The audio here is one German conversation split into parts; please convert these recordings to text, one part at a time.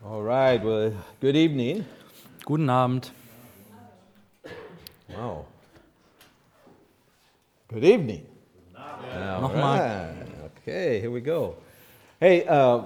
All right, well, good evening. Guten Abend. Wow. Good evening. All Nochmal. right. Okay, here we go. Hey,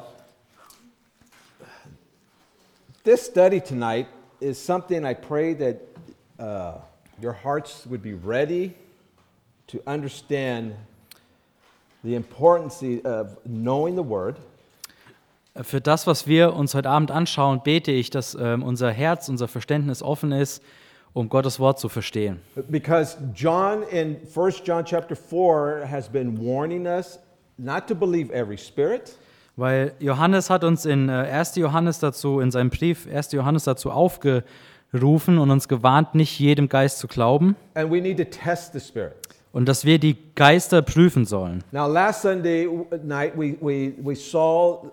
this study tonight is something I pray that your hearts would be ready to understand the importance of knowing the Word. Für das, was wir uns heute Abend anschauen, bete ich, dass unser Herz, unser Verständnis offen ist, um Gottes Wort zu verstehen. Because John in 1 John chapter 4 has been warning us not to believe every spirit. Weil Johannes hat uns in 1. Johannes dazu, in seinem Brief 1. Johannes dazu aufgerufen und uns gewarnt, nicht jedem Geist zu glauben And we need to test the spirits. und dass wir die Geister prüfen sollen. Now, last Sunday night, we saw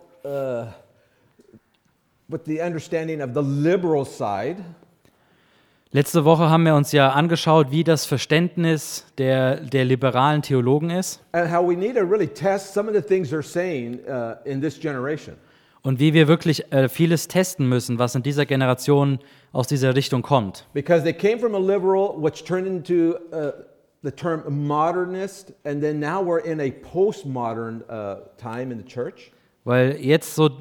with the understanding of the liberal side, Letzte Woche haben wir uns ja angeschaut, wie das Verständnis der liberalen Theologen ist and how we need to really test some of the things they're saying in this generation. und wie wir wirklich vieles testen müssen, was in dieser Generation aus dieser Richtung kommt. Because they came from a liberal, which turned into the term modernist, and then now we're in a postmodern time in the church. Weil jetzt so,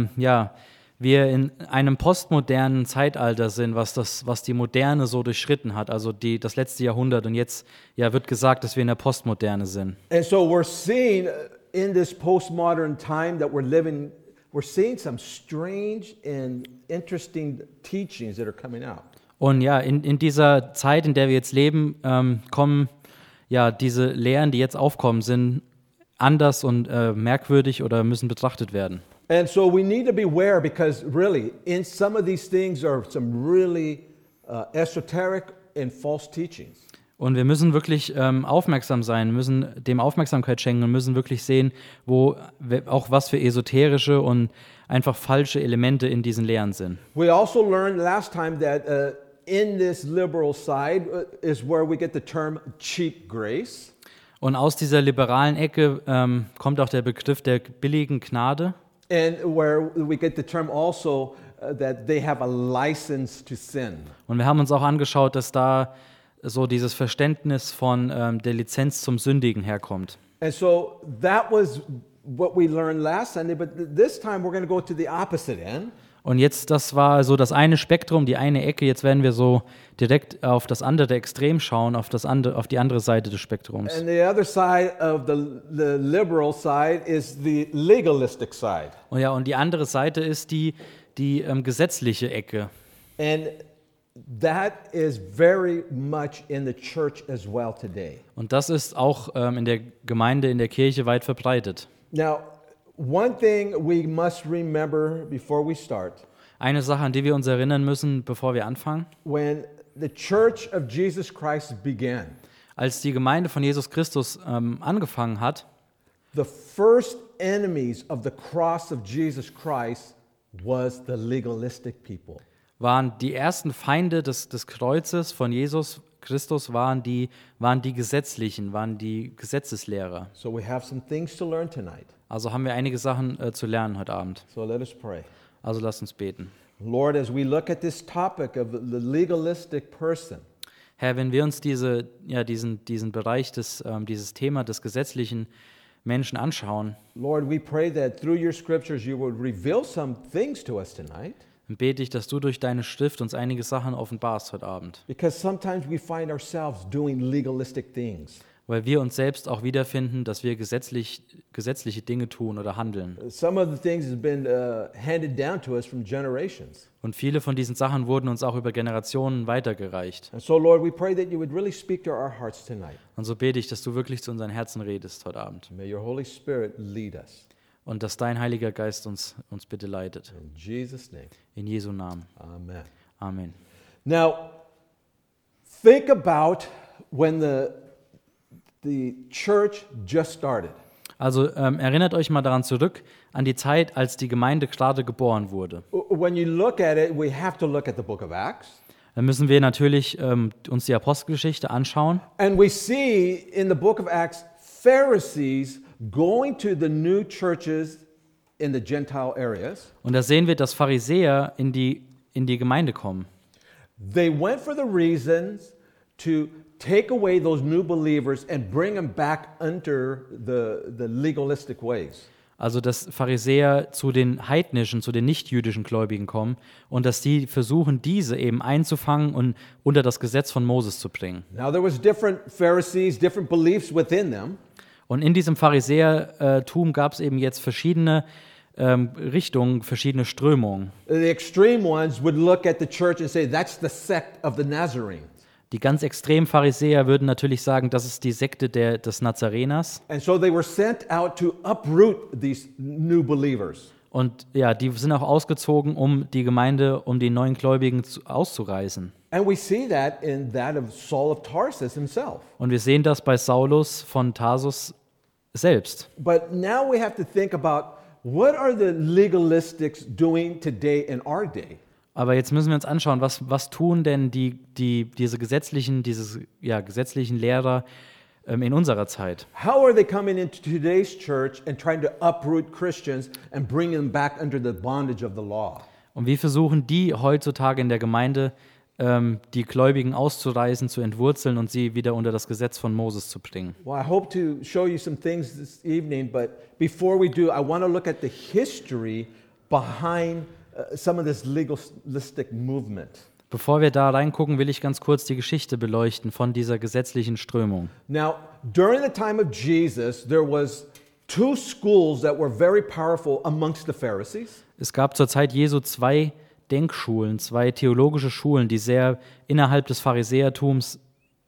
wir in einem postmodernen Zeitalter sind, was die Moderne so durchschritten hat, also das letzte Jahrhundert. Und jetzt wird gesagt, dass wir in der Postmoderne sind. And so we're seeing in this postmodern time that we're living, we're seeing some strange and interesting teachings that are coming out. Und ja, in dieser Zeit, in der wir jetzt leben, kommen diese Lehren, die jetzt aufkommen, sind anders und merkwürdig oder müssen betrachtet werden. And so we need to beware because really, in some of these things are some really esoteric and false teachings. Und wir müssen wirklich aufmerksam sein, müssen dem Aufmerksamkeit schenken und müssen wirklich sehen, auch was für esoterische und einfach falsche Elemente in diesen Lehren sind. We also learned last time that in this liberal side is where we get the term cheap grace. Und aus dieser liberalen Ecke kommt auch der Begriff der billigen Gnade. And where we get the term also that they have a license to sin. Und wir haben uns auch angeschaut, dass da so dieses Verständnis von der Lizenz zum Sündigen herkommt. And so that was what we learned last Sunday, but this time we're going to go to the opposite end. Und jetzt, das war so das eine Spektrum, die eine Ecke. Jetzt werden wir so direkt auf das andere Extrem schauen, auf die andere Seite des Spektrums. And the other side of the liberal side is the legalistic side. Und die andere Seite ist die gesetzliche Ecke. And that is very much in the church as well today. Und das ist auch in der Gemeinde, in der Kirche weit verbreitet. Now, one thing we must remember before we start. Eine Sache, an die wir uns erinnern müssen, bevor wir anfangen. When the church of Jesus Christ began, als die Gemeinde von Jesus Christus angefangen hat, the first enemies of the cross of Jesus Christ was the legalistic people. waren die ersten Feinde des Kreuzes von Jesus Christus waren die Gesetzlichen, waren die Gesetzeslehrer. So we have some things to learn tonight. Also haben wir einige Sachen zu lernen heute Abend. So let us pray. Also lasst uns beten. Lord, as we look at this topic of the legalistic person, Herr, wenn wir uns diesen Bereich dieses Thema des gesetzlichen Menschen anschauen, Lord, we pray that through your scriptures you would reveal some things to us tonight. dann bete ich, dass du durch deine Schrift uns einige Sachen offenbarst heute Abend. Because sometimes we find ourselves doing legalistic things. Weil wir uns selbst auch wiederfinden, dass wir gesetzliche Dinge tun oder handeln. Some of the things have been handed down to us from generations. Und viele von diesen Sachen wurden uns auch über Generationen weitergereicht. And so, Lord, we pray that you would really speak to our hearts tonight. Und so bete ich, dass du wirklich zu unseren Herzen redest heute Abend. May your Holy Spirit lead us. Und dass dein Heiliger Geist uns bitte leitet. In Jesus' name, In Jesu Namen. amen. Amen. Now, think about when the church just started. Also erinnert euch mal daran zurück, an die Zeit, als die Gemeinde gerade geboren wurde. When you look at it, we have to look at the book of Acts. Dann müssen wir natürlich uns die Apostelgeschichte anschauen. And we see in the book of Acts Pharisees going to the new churches in the Gentile areas. Und da sehen wir, dass Pharisäer in die Gemeinde kommen. They went for the reasons to take away those new believers and bring them back under the legalistic ways. Also dass Pharisäer zu den heidnischen, zu den nichtjüdischen Gläubigen kommen und dass die versuchen, diese eben einzufangen und unter das Gesetz von Moses zu bringen. Now there was different Pharisees, different beliefs within them. Und in diesem Pharisäertum gab es eben jetzt verschiedene Richtungen, verschiedene Strömungen. The extreme ones would look at the church and say, that's the sect of the Nazarenes. Die ganz extremen Pharisäer würden natürlich sagen, das ist die Sekte des Nazareners. And so they were sent out to uproot these new believers. Und ja, die sind auch ausgezogen, um die Gemeinde, um die neuen Gläubigen auszureißen. And we see that in that of Saul of Tarsus himself. Und wir sehen das bei Saulus von Tarsus selbst. But now we have to think about what are the legalistics doing today in our day? Aber jetzt müssen wir uns anschauen, was tun denn diese gesetzlichen Lehrer in unserer Zeit? How are they coming into today's church and trying to uproot Christians and bring them back under the bondage of the law? Und wie versuchen die heutzutage in der Gemeinde, die Gläubigen auszureißen, zu entwurzeln und sie wieder unter das Gesetz von Moses zu bringen? Well, I hope to show you some things this evening, but before we do, I want to look at the history behind some of this legalistic movement. Bevor wir da reingucken, will ich ganz kurz die Geschichte beleuchten von dieser gesetzlichen Strömung. Now, during the time of Jesus, there was two schools that were very powerful amongst the Pharisees. Es gab zur Zeit Jesu zwei Denkschulen, zwei theologische Schulen, die sehr innerhalb des Pharisäertums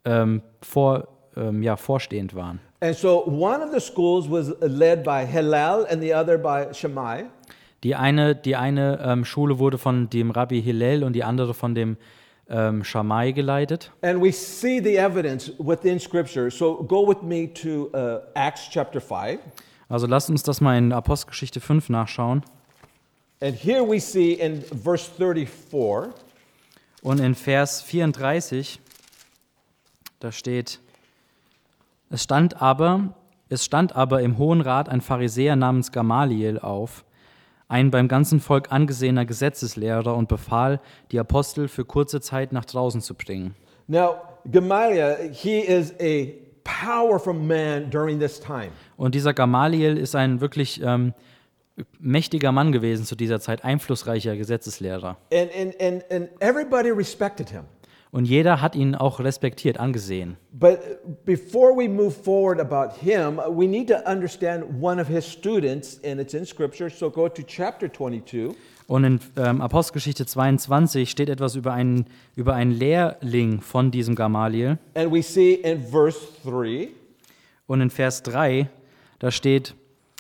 vorstehend waren. And so one of the schools was led by Hillel and the other by Shammai. Die eine Schule wurde von dem Rabbi Hillel und die andere von dem Shammai geleitet. And we see the evidence within Scripture. So go with me to Acts chapter 5. Also lasst uns das mal in Apostelgeschichte 5 nachschauen. And here we see in verse 34, Und in Vers 34, da steht, es stand aber im Hohen Rat ein Pharisäer namens Gamaliel auf, ein beim ganzen Volk angesehener Gesetzeslehrer, und befahl, die Apostel für kurze Zeit nach draußen zu bringen. Now, Gamaliel, he is a powerful man during this time. Und dieser Gamaliel ist ein wirklich mächtiger Mann gewesen zu dieser Zeit, einflussreicher Gesetzeslehrer. And everybody respected him. Und jeder hat ihn auch respektiert, angesehen. But before we move forward about him, we need to understand one of his students, and it's in Scripture, so go to chapter 22. Und in Apostelgeschichte 22 steht etwas über einen Lehrling von diesem Gamaliel. And we see in verse 3, Und in Vers 3, da steht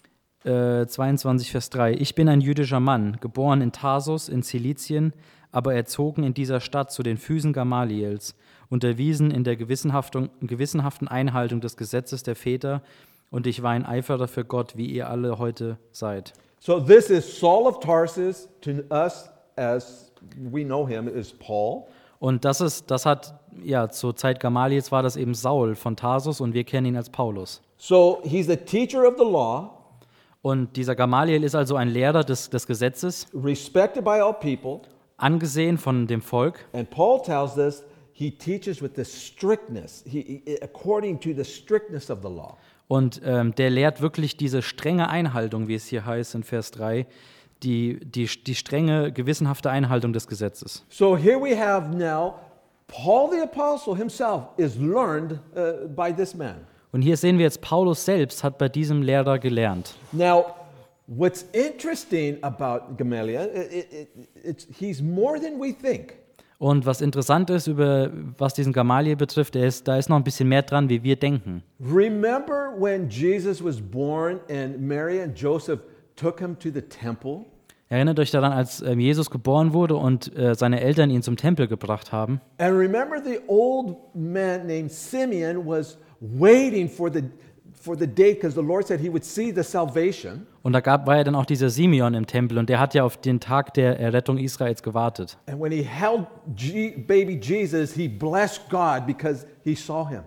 22 Vers 3, ich bin ein jüdischer Mann, geboren in Tarsus in Zilizien, aber erzogen in dieser Stadt zu den Füßen Gamaliels, unterwiesen in der gewissenhaften Einhaltung des Gesetzes der Väter, und ich war ein Eiferer für Gott, wie ihr alle heute seid. so this is Saul of Tarsus, to us as we know him is Paul. Und zur Zeit Gamaliels war das eben Saul von Tarsus, und wir kennen ihn als Paulus. So he's the teacher of the law, Und dieser Gamaliel ist also ein Lehrer des Gesetzes, respected by all people, angesehen von dem Volk. and Paul tells us he teaches with the strictness, according to the strictness of the law. Und der lehrt wirklich diese strenge Einhaltung, wie es hier heißt in Vers 3, die strenge, gewissenhafte Einhaltung des Gesetzes. So here we have now Paul the apostle himself is learned by this man. Und hier sehen wir jetzt, Paulus selbst hat bei diesem Lehrer gelernt. Now, what's interesting about Gamaliel, he's more than we think. Und was interessant ist, was diesen Gamaliel betrifft, da ist noch ein bisschen mehr dran, wie wir denken. Remember when Jesus was born and Mary and Joseph took him to the temple? Erinnert euch daran, als Jesus geboren wurde und seine Eltern ihn zum Tempel gebracht haben. And remember the old man named Simeon was waiting for the date because the Lord said he would see the salvation. Und da war ja dann auch dieser Simeon im Tempel, und der hat ja auf den Tag der Errettung Israels gewartet. And when he held baby Jesus, he blessed God because he saw him.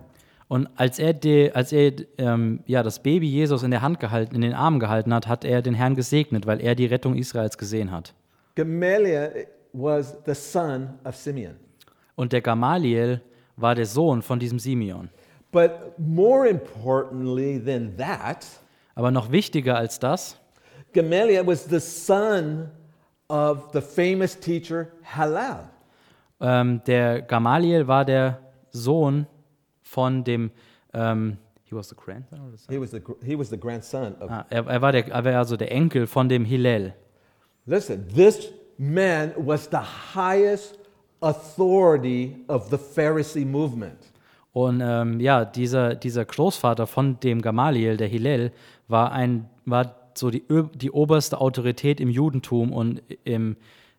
Und als er das Baby Jesus in der Hand gehalten, in den Armen gehalten hat, hat er den Herrn gesegnet, weil er die Rettung Israels gesehen hat. Gamaliel was the son of Simeon. Und der Gamaliel war der Sohn von diesem Simeon. But more importantly than that, Aber noch wichtiger als das, Gamaliel was the son of the famous teacher Hillel. der Gamaliel war der Sohn von dem, he was the grandson or the son? He was the grandson of. Er war also der Enkel von dem Hillel. Listen, this man was the highest authority of the Pharisee movement. Und dieser Großvater von dem Gamaliel, der Hillel, war so die oberste Autorität im Judentum und im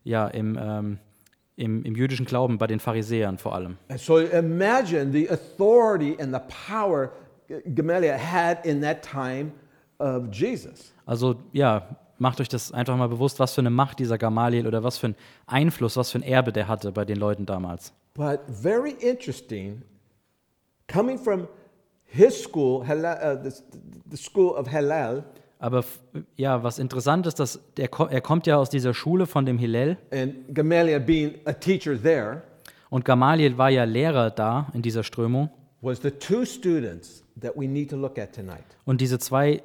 jüdischen Glauben bei den Pharisäern vor allem. And so imagine the authority and the power Gamaliel had in that time of Jesus. Also macht euch das einfach mal bewusst, was für eine Macht dieser Gamaliel oder was für einen Einfluss, was für ein Erbe der hatte bei den Leuten damals. But very interesting, coming from his school, the school of Hillel, Aber was interessant ist, dass er kommt ja aus dieser Schule von dem Hillel and Gamaliel being a teacher there, und Gamaliel war ja Lehrer da in dieser Strömung. was the two students that we need to look at tonight. Und diese zwei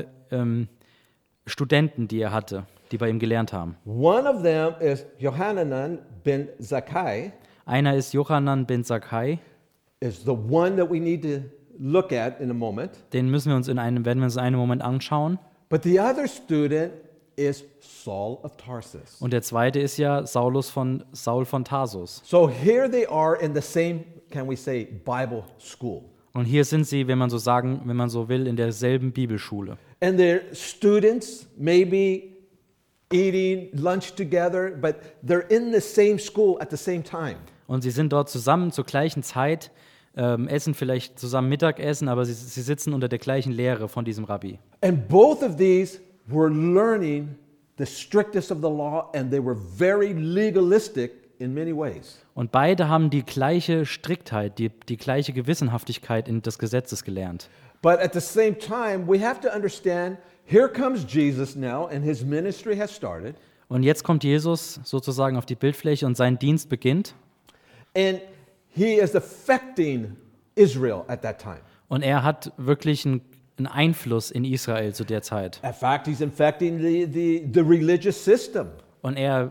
Studenten, die er hatte, die bei ihm gelernt haben. One of them is Yohanan ben Zakkai, Einer ist Johanan ben Zakkai, is the one that we need to look at in a moment. den werden wir uns in einem Moment anschauen. But the other student is Saul of Tarsus. Und der zweite ist ja Saul von Tarsus. So here they are in the same, can we say, Bible school. Und hier sind sie, wenn man so will, in derselben Bibelschule. And they're students, maybe eating lunch together, but they're in the same school at the same time. Und sie sind dort zusammen zur gleichen Zeit, essen vielleicht zusammen Mittagessen, aber sie sitzen unter der gleichen Lehre von diesem Rabbi. And both of these were learning the strictest of the law, and they were very legalistic in many ways. Und beide haben die gleiche Striktheit, die gleiche Gewissenhaftigkeit in des Gesetzes gelernt. But at the same time, we have to understand, here comes Jesus now, and his ministry has started. Und jetzt kommt Jesus sozusagen auf die Bildfläche und sein Dienst beginnt. And he is affecting Israel at that time. Und er hat wirklich einen Einfluss in Israel zu der Zeit. In fact, he's infecting the religious system. Und er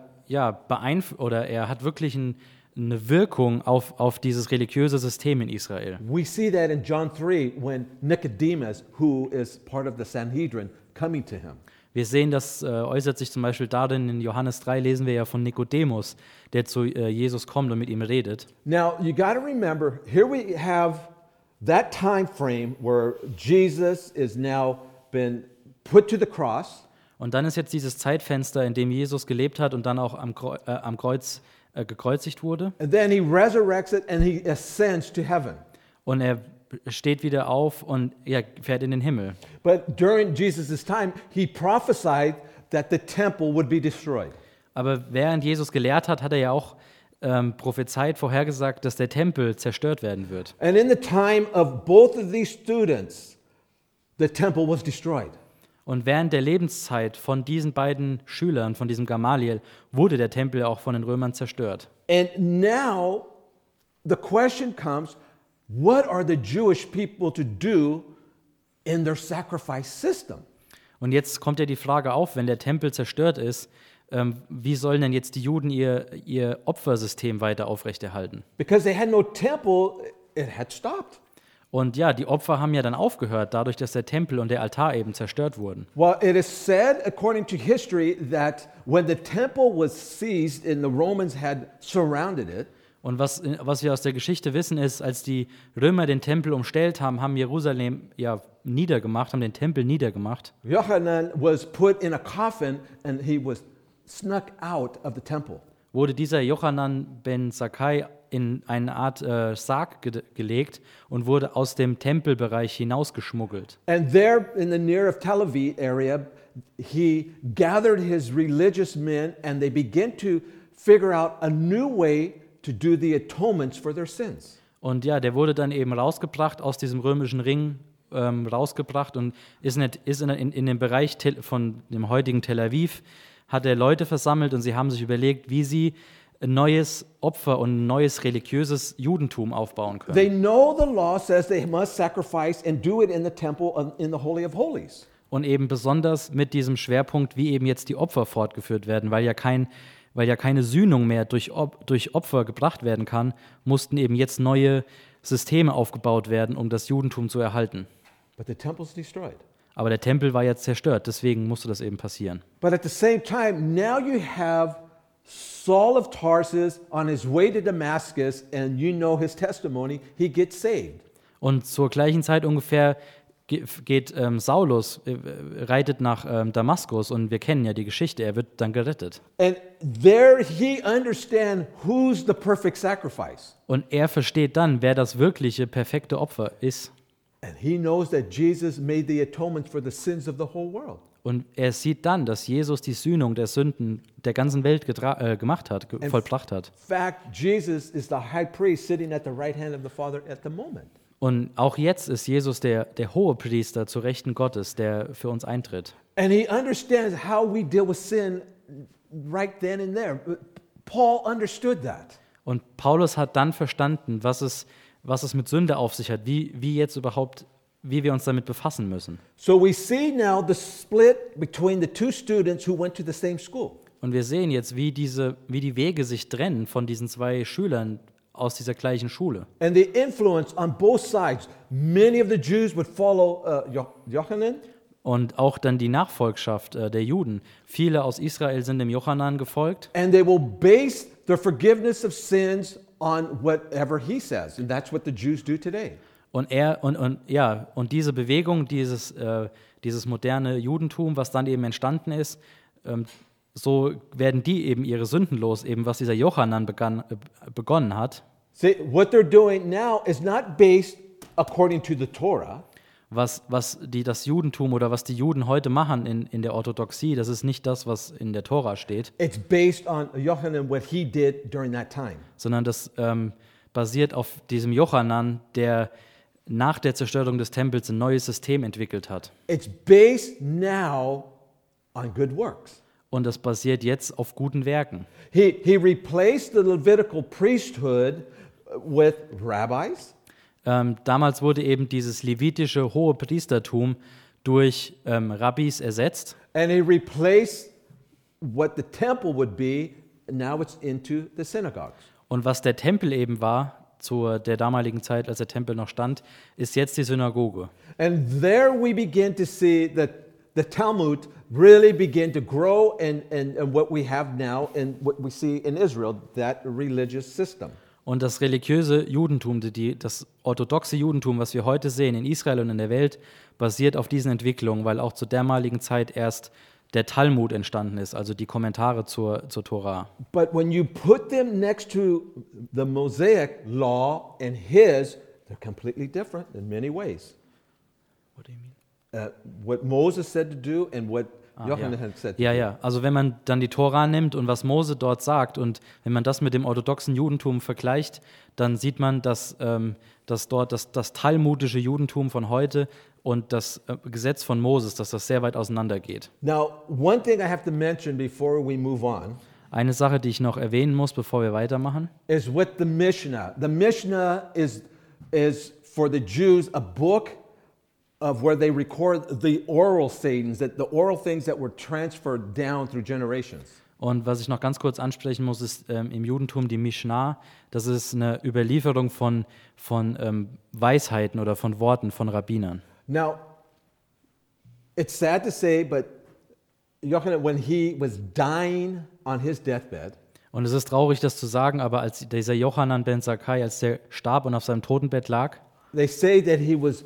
hat wirklich eine Wirkung auf dieses religiöse System in Israel. We see that in John 3 when Nicodemus, who is part of the Sanhedrin, coming to him. Wir sehen, das äußert sich zum Beispiel darin, in Johannes 3 lesen wir ja von Nikodemus, der zu Jesus kommt und mit ihm redet. Now, you got to remember, here we have that time frame where Jesus is now been put to the cross. Und dann ist jetzt dieses Zeitfenster, in dem Jesus gelebt hat und dann auch am Kreuz gekreuzigt wurde. And then he resurrects it and he ascends to heaven. Und er steht wieder auf und fährt in den Himmel. But during Jesus' time, he prophesied that the temple would be destroyed. Aber während Jesus gelehrt hat, hat er ja auch prophezeit, vorhergesagt, dass der Tempel zerstört werden wird. And in the time of both of these students, the temple was destroyed. Und während der Lebenszeit von diesen beiden Schülern, von diesem Gamaliel, wurde der Tempel auch von den Römern zerstört. And now the question comes, what are the Jewish people to do in their sacrifice system? Und jetzt kommt ja die Frage auf, wenn der Tempel zerstört ist, wie sollen denn jetzt die Juden ihr Opfersystem weiter aufrechterhalten? Because they had no temple, it had stopped. Und ja, die Opfer haben ja dann aufgehört, dadurch, dass der Tempel und der Altar eben zerstört wurden. Well, it is said, according to history, that when the temple was seized and the Romans had surrounded it, Und was wir aus der Geschichte wissen, ist, als die Römer den Tempel umstellt haben, haben Jerusalem niedergemacht, haben den Tempel niedergemacht. Yochanan was put in a coffin and he was snuck out of the temple. Wurde dieser Johanan ben Zakkai in eine Art Sarg gelegt und wurde aus dem Tempelbereich hinausgeschmuggelt. And there in the near of Tel Aviv area, he gathered his religious men and they began to figure out a new way to do the atonements for their sins. Und ja, der wurde dann eben rausgebracht, aus diesem römischen Ring rausgebracht und ist in dem Bereich von dem heutigen Tel Aviv, hat er Leute versammelt und sie haben sich überlegt, wie sie ein neues Opfer und ein neues religiöses Judentum aufbauen können. They know the law says they must sacrifice and do it in the temple in the Holy of Holies. Und eben besonders mit diesem Schwerpunkt, wie eben jetzt die Opfer fortgeführt werden, weil ja keine Sühnung mehr durch Opfer gebracht werden kann, mussten eben jetzt neue Systeme aufgebaut werden, um das Judentum zu erhalten. But the temple's destroyed. Aber der Tempel war jetzt zerstört, deswegen musste das eben passieren. But at the same time, now you have Saul of Tarsus on his way to Damascus, and you know his testimony, he gets saved. Und zur gleichen Zeit ungefähr geht Saulus, reitet nach Damaskus und wir kennen ja die Geschichte, er wird dann gerettet. And there he understands who's the perfect sacrifice. Und er versteht dann, wer das wirkliche, perfekte Opfer ist. And he knows that Jesus made the atonement for the sins of the whole world. Und er sieht dann, dass Jesus die Sühnung der Sünden der ganzen Welt gemacht hat, vollbracht hat. In fact, Jesus is the high priest sitting at the right hand of the Father at the moment. Und auch jetzt ist Jesus der hohe Priester zur Rechten Gottes, der für uns eintritt. And he understands how we deal with sin right then and there. Paul understood that. Und Paulus hat dann verstanden, was es mit Sünde auf sich hat, wie wir uns damit befassen müssen. So we see now the split between the two students who went to the same school. Und wir sehen jetzt, wie die Wege sich trennen von diesen zwei Schülern aus dieser gleichen Schule. And the influence on both sides. Many of the Jews would follow Jochanan. Und auch dann die Nachfolgschaft der Juden. Viele aus Israel sind dem Jochanan gefolgt. And they will base their forgiveness of sins on whatever he says. And that's what the Jews do today. Und diese Bewegung, dieses moderne Judentum, was dann eben entstanden ist, so werden die eben ihre Sünden los, eben was dieser Jochanan begonnen hat. See, what they're doing now is not based according to the Torah. Was das Judentum oder was die Juden heute machen in der Orthodoxie, das ist nicht das, was in der Tora steht, It's based on Yochanan, what he did during that time. sondern das basiert auf diesem Jochanan, der nach der Zerstörung des Tempels ein neues System entwickelt hat. It's based now on good works. Und das basiert jetzt auf guten Werken. He replaced the Levitical priesthood with rabbis. Damals wurde eben dieses levitische hohe Priestertum durch Rabbis ersetzt. And he replaced what the temple would be, now it's into the synagogues. Und was der Tempel eben war, zu der damaligen Zeit, als der Tempel noch stand, ist jetzt die Synagoge. And there we begin to see that the Talmud really begin to grow and what we have now and what we see in Israel, that religious system. Und das religiöse Judentum, das orthodoxe Judentum, was wir heute sehen in Israel und in der Welt, basiert auf diesen Entwicklungen, weil auch zur damaligen Zeit erst der Talmud entstanden ist, also die Kommentare zur Tora. But when you put them next to the Mosaic law and his, they're completely different in many ways. What do you mean? What Moses said to do and what Yochanan had said to do. Ja. Also wenn man dann die Tora nimmt und was Mose dort sagt und wenn man das mit dem orthodoxen Judentum vergleicht, dann sieht man, dass dort das talmudische Judentum von heute und das Gesetz von Moses, dass das sehr weit auseinander geht. Now, one thing I have to mention before we move on Eine Sache, die ich noch erwähnen muss, bevor wir weitermachen, is with the Mishnah. The Mishnah is for the Jews a book of where they record the oral things that were transferred down through generations. und was ich noch ganz kurz ansprechen muss, ist im Judentum die Mishnah. Das ist eine Überlieferung von Weisheiten oder von Worten von Rabbinern. Now, it's sad to say, but Yochanan, when he was dying on his deathbed, Und es ist traurig, das zu sagen, aber als dieser Jochanan ben Zakkai, als der starb und auf seinem Totenbett lag, they say that he was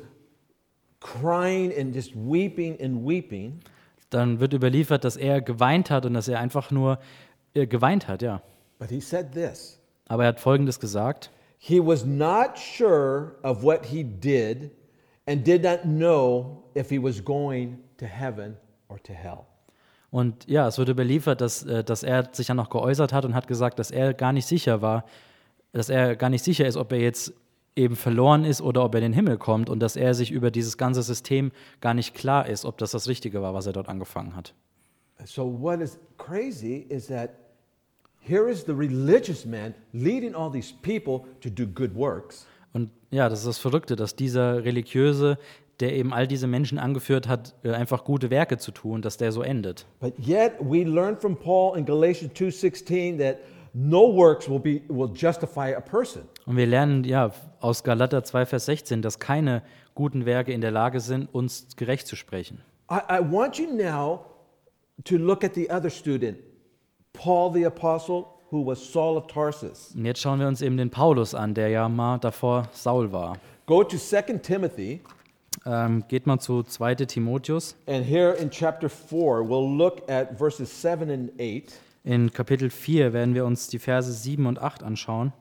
crying and just weeping, dann wird überliefert, dass er geweint hat und dass er einfach nur geweint hat, ja. but he said this. Aber er hat Folgendes gesagt: He was not sure of what he did and did not know if he was going to heaven or to hell. Und ja, es wird überliefert, dass er sich dann noch geäußert hat und hat gesagt, dass er gar nicht sicher ist, ob er jetzt eben verloren ist oder ob er in den Himmel kommt und dass er sich über dieses ganze System gar nicht klar ist, ob das Richtige war, was er dort angefangen hat. So what is crazy is that here is the religious man leading all these people to do good works. Und ja, das ist das Verrückte, dass dieser Religiöse, der eben all diese Menschen angeführt hat, einfach gute Werke zu tun, dass der so endet. But yet we learn from Paul in Galatians 2:16 that no works will justify a person. Und wir lernen ja aus Galater 2, Vers 16, dass keine guten Werke in der Lage sind, uns gerecht zu sprechen. I want you now to look at the other student, Paul the Apostle, who was Saul of Tarsus. Und jetzt schauen wir uns eben den Paulus an, der ja mal davor Saul war. Go to 2 Timothy, Geht mal zu 2. Timotheus. and here in chapter 4, we'll look at verses 7 and 8. In Kapitel 4 werden wir uns die Verse 7 und 8 anschauen.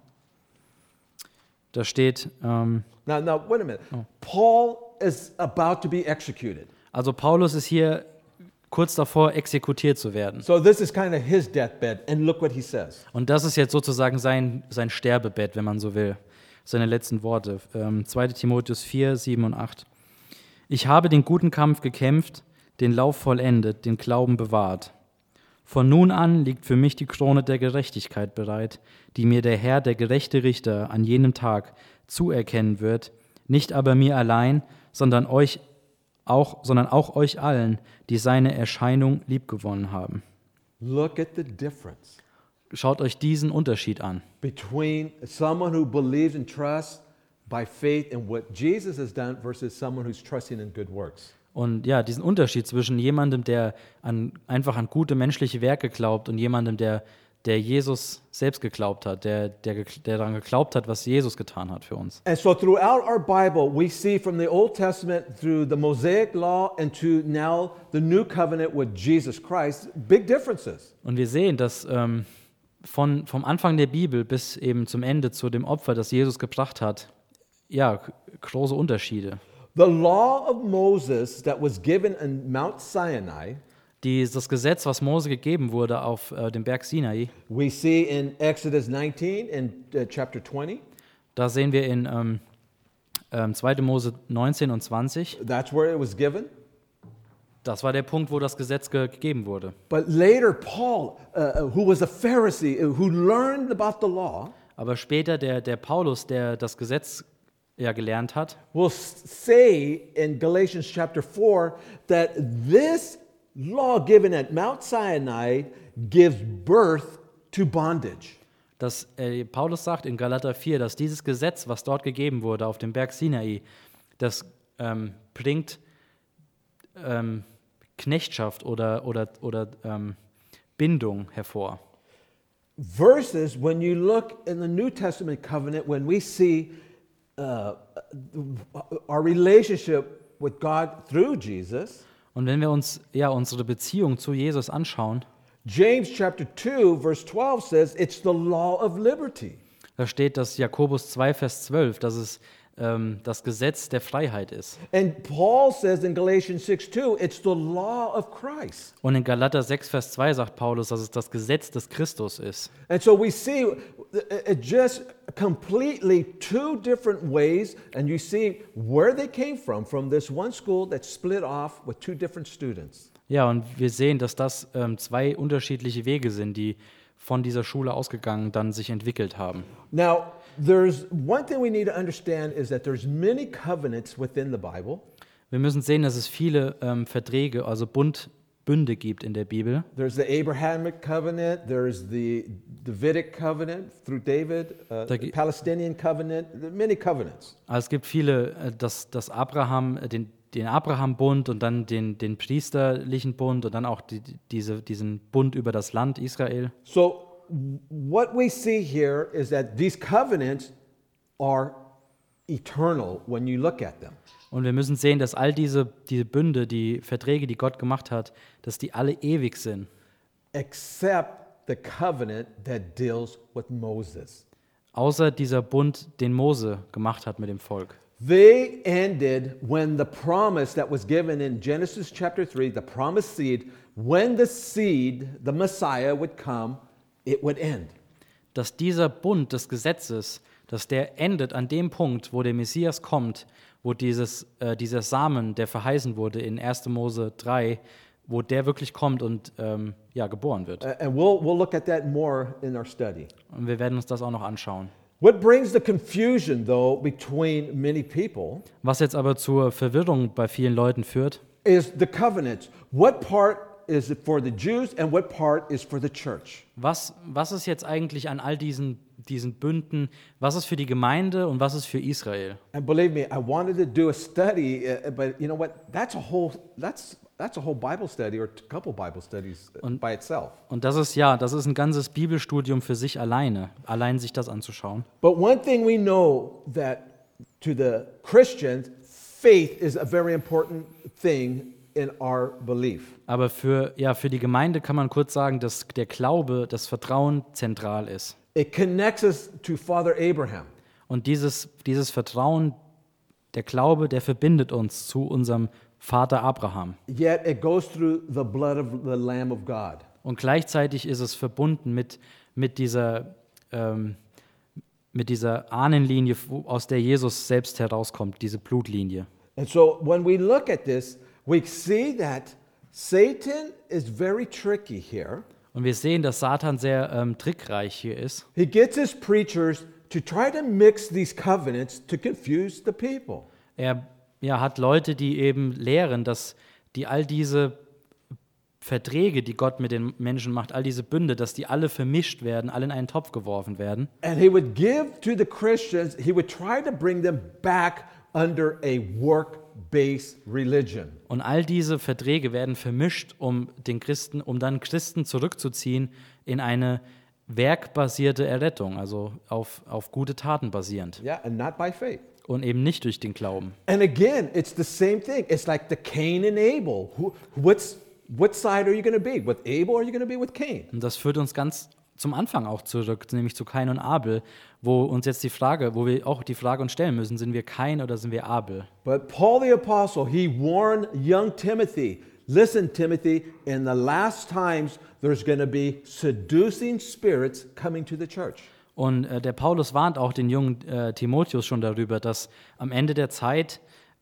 Da steht, Now, wait a minute. Paul is about to be executed. also Paulus ist hier kurz davor, exekutiert zu werden. So this is kind of his deathbed, and look what he says. Und das ist jetzt sozusagen sein Sterbebett, wenn man so will. Seine letzten Worte. 2. Timotheus 4, 7 und 8. Ich habe den guten Kampf gekämpft, den Lauf vollendet, den Glauben bewahrt. Von nun an liegt für mich die Krone der Gerechtigkeit bereit, die mir der Herr, der gerechte Richter, an jenem Tag zuerkennen wird, nicht aber mir allein, sondern auch euch allen, die seine Erscheinung liebgewonnen haben. Look at the difference Schaut euch diesen Unterschied an. between someone who believes and trusts by faith in what Jesus has done versus someone who's trusting in good works. Und ja, diesen Unterschied zwischen jemandem, der einfach an gute menschliche Werke glaubt und jemandem, der Jesus selbst geglaubt hat, der daran geglaubt hat, was Jesus getan hat für uns. And so throughout our Bible, we see from the Old Testament through the Mosaic Law and to now the New Covenant with Jesus Christ, big differences. Und wir sehen, dass vom Anfang der Bibel bis eben zum Ende zu dem Opfer, das Jesus gebracht hat, ja, große Unterschiede. The law of Moses that was given in Mount Sinai, Das Gesetz, was Mose gegeben wurde auf dem Berg Sinai, we see in Exodus 19 and chapter 20. da sehen wir in 2. Mose 19 und 20, That's where it was given. das war der Punkt, wo das Gesetz gegeben wurde. But later, Paul, who was a Pharisee, who learned about the law, Aber später der Paulus, der das Gesetz ja gelernt hat, will say in Galatians chapter 4 that this law given at Mount Sinai gives birth to bondage. dass Paulus sagt in Galater 4, dass dieses Gesetz, was dort gegeben wurde auf dem Berg Sinai, das bringt Knechtschaft oder Bindung hervor. Versus when you look in the New Testament covenant, when we see our relationship with God through Jesus, Und wenn wir uns ja unsere Beziehung zu Jesus anschauen, James chapter 2 verse 12 says it's the law of liberty. da steht, dass Jakobus 2, Vers 12, dass es das Gesetz der Freiheit ist. And Paul says in Galatians 6:2 it's the law of Christ. Und in Galater 6, Vers 2 sagt Paulus, dass es das Gesetz des Christus ist. And so we see it just completely two different ways, and you see where they came from this one school that split off with two different students. Ja, und wir sehen, dass das zwei unterschiedliche Wege sind, die von dieser Schule ausgegangen dann sich entwickelt haben. Now, there's one thing we need to understand is that there's many covenants within the Bible. Wir müssen sehen, dass es viele Verträge, also Bünde gibt in der Bibel. There's the Abrahamic covenant, there's the Davidic covenant through David, the Palestinian covenant, many covenants. Also es gibt viele, das Abraham, den Abraham-Bund und dann den priesterlichen Bund und dann auch diesen Bund über das Land Israel. So what we see here is that these covenants are eternal when you look at them. Und wir müssen sehen, dass all diese Bünde, die Verträge, die Gott gemacht hat, dass die alle ewig sind. Except the covenant that deals with Moses. Außer dieser Bund, den Mose gemacht hat mit dem Volk. They ended when the promise that was given in Genesis chapter 3, the promised seed, when the seed, the Messiah would come, it would end. Dass dieser Bund des Gesetzes, dass der endet an dem Punkt, wo der Messias kommt, wo dieser Samen, der verheißen wurde in 1. Mose 3, wo der wirklich kommt und geboren wird. And we'll look at that more in our study. Und wir werden uns das auch noch anschauen. What brings the confusion, though, between many people Was jetzt aber zur Verwirrung bei vielen Leuten führt, is the covenants. What part is it for the Jews and what part is for the church? was ist jetzt eigentlich an all diesen Bünden, was ist für die Gemeinde und was ist für Israel? And believe me, I wanted to do a study, but you know what? That's a whole Bible study or a couple Bible studies by itself. Und das ist ein ganzes Bibelstudium für sich allein sich das anzuschauen. But one thing we know that to the Christians, faith is a very important thing in our belief. Aber für die Gemeinde kann man kurz sagen, dass der Glaube, das Vertrauen zentral ist. It connects us to Father Abraham. Und dieses Vertrauen, der Glaube, der verbindet uns zu unserem Vater Abraham. Yet it goes through the blood of the Lamb of God. Und gleichzeitig ist es verbunden mit dieser Ahnenlinie, aus der Jesus selbst herauskommt, diese Blutlinie. And so when we look at this, we see that Satan is very tricky here. Und wir sehen, dass Satan sehr trickreich hier ist. He gets his preachers to try to mix these covenants to confuse the people. Er hat Leute, die eben lehren, dass die all diese Verträge, die Gott mit den Menschen macht, all diese Bünde, dass die alle vermischt werden, alle in einen Topf geworfen werden. And he would give to the Christians, he would try to bring them back under a work-based religion. Und all diese Verträge werden vermischt, um dann Christen zurückzuziehen in eine werkbasierte Errettung, also auf gute Taten basierend. Yeah, and not by faith. Und eben nicht durch den Glauben. And again, it's the same thing. It's like the Cain and Abel. What side are you going to be? With Abel or are you going to be with Cain? Und das führt uns ganz zum Anfang auch zurück, nämlich zu Kain und Abel, wo wir auch die Frage uns stellen müssen, sind wir Kain oder sind wir Abel? But Paul the Apostle, he warned young Timothy, listen, Timothy, in the last times there's going to be seducing spirits coming to the church. Und der Paulus warnt auch den jungen Timotheus schon darüber, dass am Ende der Zeit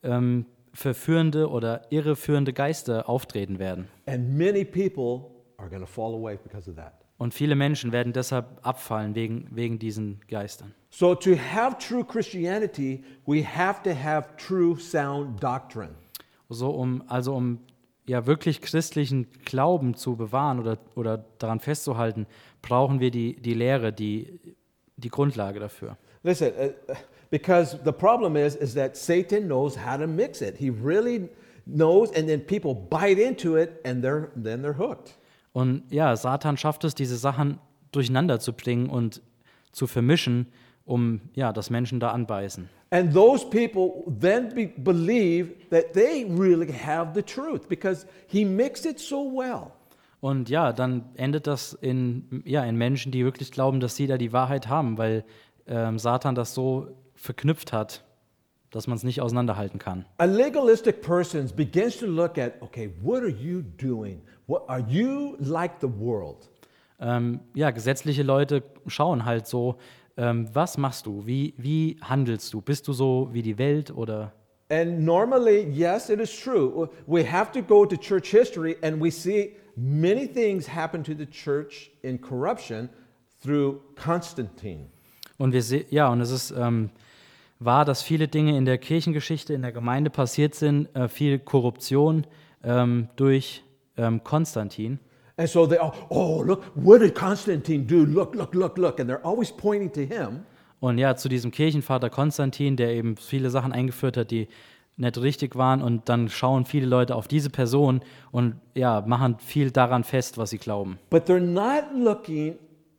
verführende oder irreführende Geister auftreten werden. And many people are going to fall away because of that. Und viele Menschen werden deshalb abfallen wegen diesen Geistern. So to have true Christianity, we have to have true sound doctrine. So um wirklich christlichen Glauben zu bewahren oder daran festzuhalten, brauchen wir die Lehre, die Grundlage dafür. Listen, because the problem is that Satan knows how to mix it. He really knows, and then people bite into it, and then they're hooked. Und ja, Satan schafft es, diese Sachen durcheinander zu bringen und zu vermischen, dass Menschen da anbeißen. And those people then believe that they really have the truth because he mixed it so well. Und ja, dann endet das in Menschen, die wirklich glauben, dass sie da die Wahrheit haben, weil Satan das so verknüpft hat, dass man es nicht auseinanderhalten kann. A legalistic person begins to look at, okay, what are you doing? What are you like the world? Gesetzliche Leute schauen halt so, was machst du? Wie handelst du? Bist du so wie die Welt oder? And normally, yes, it is true. We have to go to church history and we see many things happen to the church in corruption through Constantine. Und es ist wahr, dass viele Dinge in der Kirchengeschichte, in der Gemeinde passiert sind, viel Korruption durch Konstantin. And so they look, what did Constantine do? Look. And they're always pointing to him. Und ja, zu diesem Kirchenvater Konstantin, der eben viele Sachen eingeführt hat, die nicht richtig waren. Und dann schauen viele Leute auf diese Person und ja, machen viel daran fest, was sie glauben. But they're not looking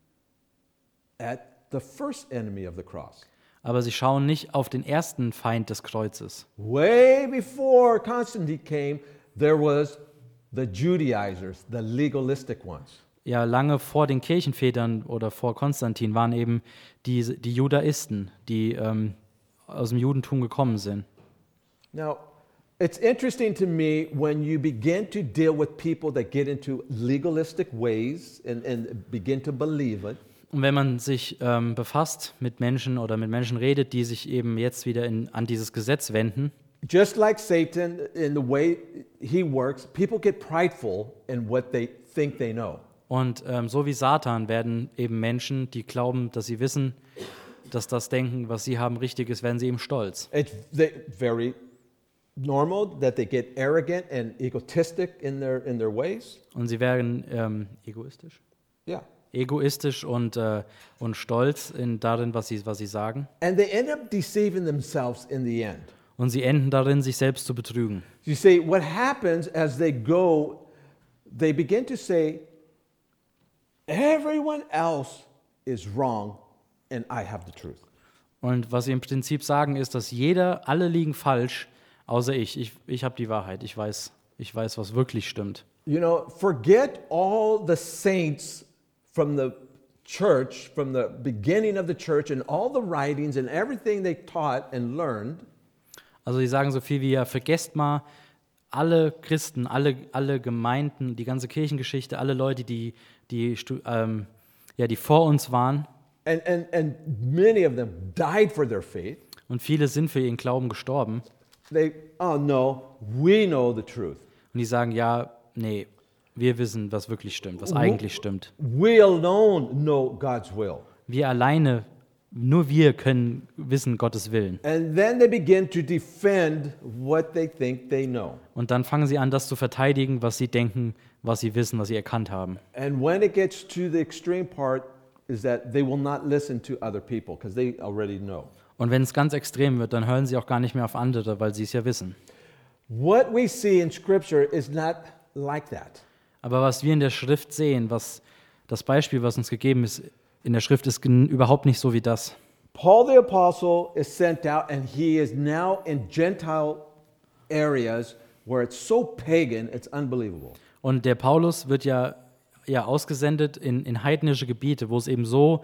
at the first enemy of the cross. Aber sie schauen nicht auf den ersten Feind des Kreuzes. Way before Constantine came, there was the Judaizers, the legalistic ones. Ja, lange vor den Kirchenvätern oder vor Konstantin waren eben die Judaisten, die aus dem Judentum gekommen sind. Now, it's interesting to me when you begin to deal with people that get into legalistic ways and begin to believe it. Und wenn man sich befasst mit Menschen oder mit Menschen redet, die sich eben jetzt wieder an dieses Gesetz wenden, just like Satan in the way he works, people get prideful in what they think they know. und so wie Satan werden eben Menschen, die glauben, dass sie wissen, dass das Denken, was sie haben, richtig ist, werden sie eben stolz. It's very normal that they get arrogant and egotistic in their ways. Und sie werden egoistisch. Yeah. Egoistisch und stolz darin, was sie sagen. And they end up deceiving themselves in the end. Und sie enden darin, sich selbst zu betrügen. You see, what happens as they go, they begin to say, everyone else is wrong and I have the truth. Und was sie im Prinzip sagen, ist, dass alle liegen falsch, außer ich. Ich habe die Wahrheit. Ich weiß, was wirklich stimmt. You know, forget all the saints from the church, from the beginning of the church and all the writings and everything they taught and learned. Also sie sagen so viel wie, ja, vergesst mal alle Christen, alle Gemeinden, die ganze Kirchengeschichte, alle Leute, die vor uns waren. And many of them died for their faith. Und viele sind für ihren Glauben gestorben. Oh no, we know the truth. Und die sagen, ja, nee, wir wissen, was wirklich stimmt, was eigentlich stimmt. We alone know God's will. Wir alleine, nur wir können wissen Gottes Willen. And then they begin to defend what they think they know. Und dann fangen sie an, das zu verteidigen, was sie denken, was sie wissen, was sie erkannt haben. And when it gets to the extreme part is that they will not listen to other people because they already know. Und wenn es ganz extrem wird, dann hören sie auch gar nicht mehr auf andere, weil sie es ja wissen. What we see in Scripture is not like that. Aber was wir in der Schrift sehen, das Beispiel, was uns gegeben ist in der Schrift, ist überhaupt nicht so wie das. Paul the Apostle is sent out and he is now in Gentile areas where it's so pagan, it's unbelievable. Und der Paulus wird ja ausgesendet in heidnische Gebiete, wo es eben so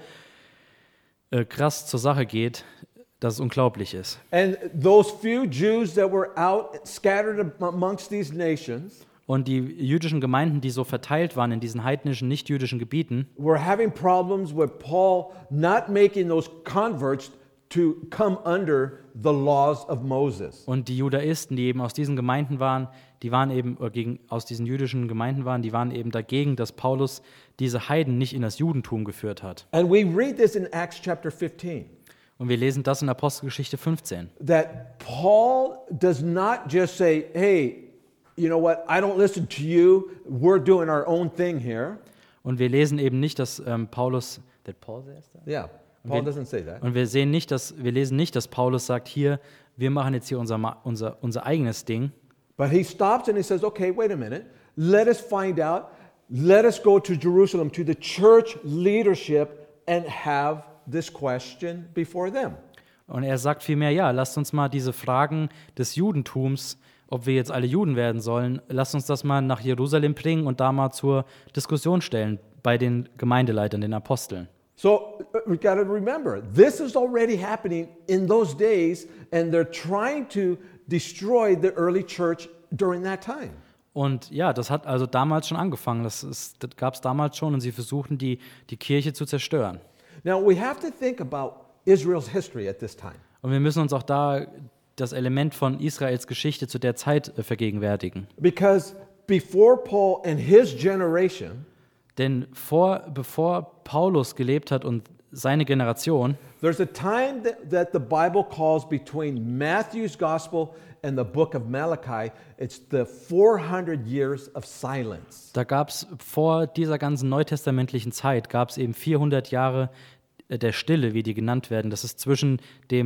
krass zur Sache geht, dass es unglaublich ist. And those few Jews that were out scattered amongst these nations Und die jüdischen Gemeinden, die so verteilt waren in diesen heidnischen, nicht-jüdischen Gebieten, were having problems with Paul not making those converts to come under the laws of Moses. und die Judaisten, die eben aus diesen Gemeinden waren, die waren eben aus diesen jüdischen Gemeinden waren, die waren eben dagegen, dass Paulus diese Heiden nicht in das Judentum geführt hat. And we read this in Acts chapter 15. Und wir lesen das in Apostelgeschichte 15. That Paul does not just say, hey, you know what, I don't listen to you, we're doing our own thing here. Und wir lesen eben nicht, dass Paulus, did Paul say that? Yeah, Paul doesn't say that. Und wir lesen nicht, dass Paulus sagt, hier, wir machen jetzt hier unser eigenes Ding. But he stops and he says, okay, wait a minute, let us find out, let us go to Jerusalem, to the church leadership and have this question before them. Und er sagt vielmehr, ja, lasst uns mal diese Fragen des Judentums, ob wir jetzt alle Juden werden sollen, lasst uns das mal nach Jerusalem bringen und da mal zur Diskussion stellen bei den Gemeindeleitern, den Aposteln. So we got to remember, this is already happening in those days and they're trying to destroy the early church during that time. Und ja, das hat also damals schon angefangen, das gab es damals schon und sie versuchten, die Kirche zu zerstören. Now we have to think about Israel's history at this time. Und wir müssen uns auch da das Element von Israels Geschichte zu der Zeit vergegenwärtigen. Because before Paul and his generation, Denn bevor Paulus gelebt hat und seine Generation, there's a time that the Bible calls between Matthew's gospel and the book of Malachi. It's the 400 years of silence. da gab es vor dieser ganzen neutestamentlichen Zeit, gab es eben 400 Jahre der Stille, wie die genannt werden. Das ist zwischen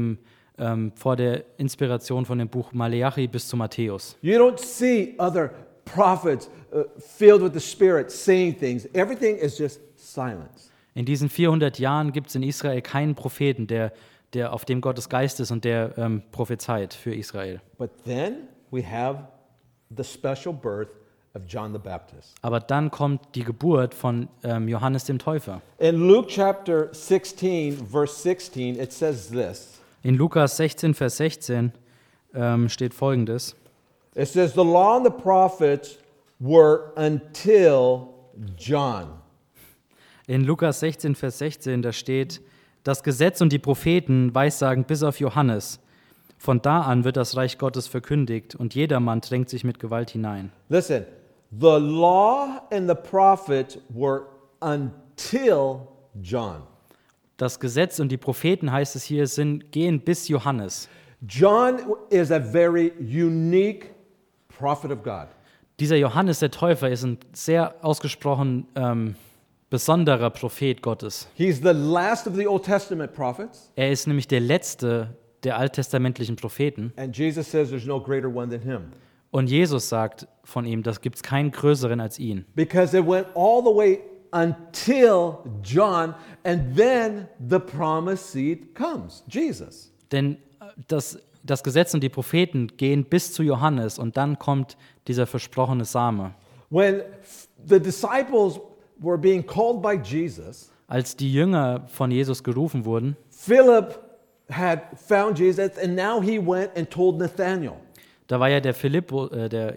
vor der Inspiration von dem Buch Maleachi bis zu Matthäus. You don't see other prophets filled with the Spirit saying things. Everything is just silence. In diesen 400 Jahren gibt es in Israel keinen Propheten, der auf dem Gottes Geist ist und der prophezeit für Israel. But then we have the special birth of John the Baptist. Aber dann kommt die Geburt von Johannes dem Täufer. In Luke chapter 16, verse 16, it says this. In Lukas 16, Vers 16 steht Folgendes. It says, the law and the prophets were until John. In Lukas 16, Vers 16, da steht, das Gesetz und die Propheten weissagen bis auf Johannes. Von da an wird das Reich Gottes verkündigt und jedermann drängt sich mit Gewalt hinein. Listen, the law and the prophets were until John. Das Gesetz und die Propheten, heißt es hier, gehen bis Johannes. John is a very unique prophet of God. Dieser Johannes der Täufer ist ein sehr ausgesprochen besonderer Prophet Gottes. He's the last of the Old Testament prophets, Er ist nämlich der letzte der alttestamentlichen Propheten. and Jesus says there's no greater one than him. Und Jesus sagt von ihm, das gibt es keinen größeren als ihn. Because it went all the way until John, and then the promised seed comes, Jesus. Denn das Gesetz und die Propheten gehen bis zu Johannes und dann kommt dieser versprochene Same. When the disciples were being called by Jesus, Als die Jünger von Jesus gerufen wurden, Philip had found Jesus, and now he went and told Nathanael. da war ja der Philippus,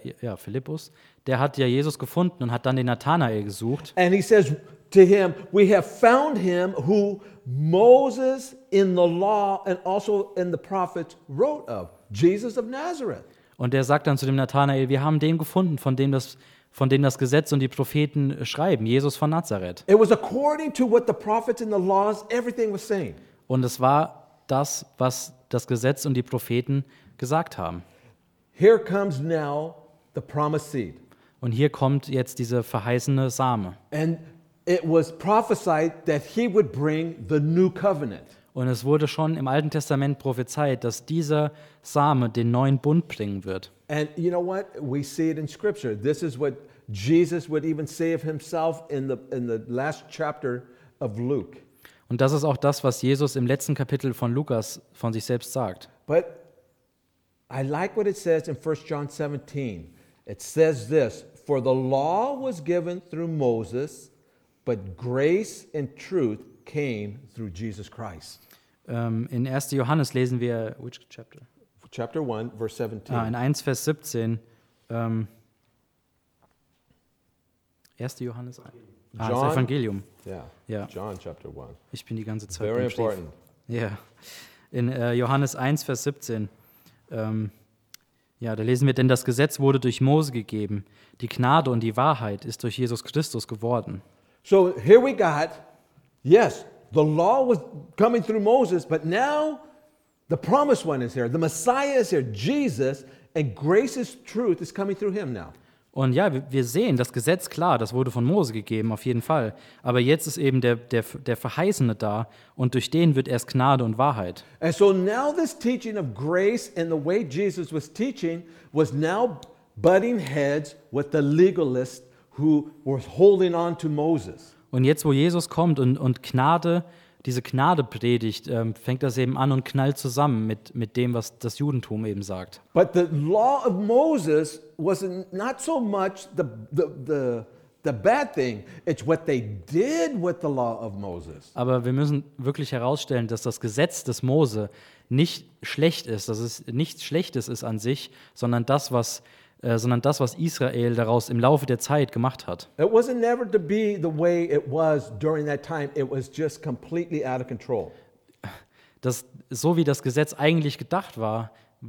der hat ja Jesus gefunden und hat dann den Nathanael gesucht. And he says to him, we have found him who Moses in the law and also in the prophets wrote of, Jesus of Nazareth. Und er sagt dann zu dem Nathanael, wir haben den gefunden, von dem das Gesetz und die Propheten schreiben, Jesus von Nazareth. It was according to what the prophets and the laws, everything was saying. Und es war das, was das Gesetz und die Propheten gesagt haben. Here comes now the promised seed. Und hier kommt jetzt dieser verheißene Same. And it was prophesied that he would bring the new covenant. Und es wurde schon im Alten Testament prophezeit, dass dieser Same den neuen Bund bringen wird. And you know what? We see it in Scripture. This is what Jesus would even say of himself in the last chapter of Luke. Und das ist auch das, was Jesus im letzten Kapitel von Lukas von sich selbst sagt. But I like what it says in 1 John 17. It says this, for the law was given through Moses, but grace and truth came through Jesus Christ. In 1. Johannes lesen wir, which chapter? Chapter 1, verse 17. In 1, Vers 17. 1. Johannes 1. Das John? Evangelium. Yeah. Ja. John chapter 1. Ich bin die ganze Zeit Very beim Brief. important. Ja. In Johannes 1, Vers 17. Da lesen wir, denn das Gesetz wurde durch Mose gegeben. Die Gnade und die Wahrheit ist durch Jesus Christus geworden. So here we got, yes, the law was coming through Moses, but now the promised one is here. The Messiah is here, Jesus, and grace's truth is coming through him now. Und ja, wir sehen, das Gesetz, klar, das wurde von Mose gegeben, auf jeden Fall. Aber jetzt ist eben der Verheißene da und durch den wird erst Gnade und Wahrheit. And so now this teaching of grace and the way Jesus was teaching was now butting heads with the legalists who were holding on to Moses. Und jetzt, wo Jesus kommt und diese Gnade predigt, fängt das eben an und knallt zusammen mit dem, was das Judentum eben sagt. But the law of Moses was not so much the bad thing, it's what they did with the law of Moses. Aber wir müssen wirklich herausstellen, dass das Gesetz des Mose nicht schlecht ist, dass es nichts Schlechtes ist an sich, sondern das, was Israel daraus im Laufe der Zeit gemacht hat. It wasn't never to be the way it was during that time. It was just completely out of control. So wie das Gesetz eigentlich gedacht war,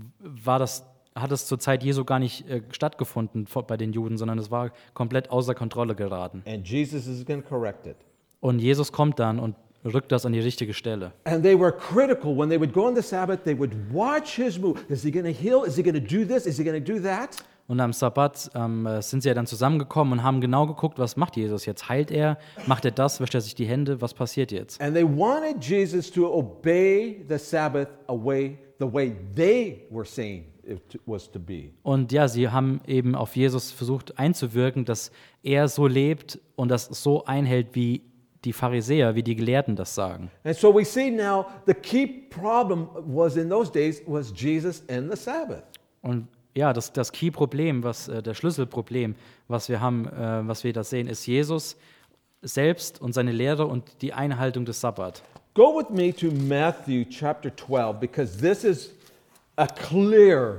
hat es zur Zeit Jesu gar nicht stattgefunden bei den Juden, sondern es war komplett außer Kontrolle geraten. And Jesus is going to correct it. Und Jesus kommt dann und rückt das an die richtige Stelle. And they were critical when they would go on the Sabbath. They would watch his move. Is he going to heal? Is he going to do this? Is he going to do that? Und am Sabbat sind sie ja dann zusammengekommen und haben genau geguckt, was macht Jesus jetzt? Heilt er? Macht er das? Wäscht er sich die Hände? Was passiert jetzt? And they wanted Jesus to obey the Sabbath the way they were saying it was to be. Und ja, sie haben eben auf Jesus versucht einzuwirken, dass er so lebt und das so einhält, wie die Pharisäer, wie die Gelehrten das sagen. And so we see now the key problem was in those days was Jesus and the Sabbath. Und ja, das Key-Problem, der Schlüsselproblem, was wir haben, was wir da sehen, ist Jesus selbst und seine Lehre und die Einhaltung des Sabbat. Go with me to Matthew chapter 12 because this is a clear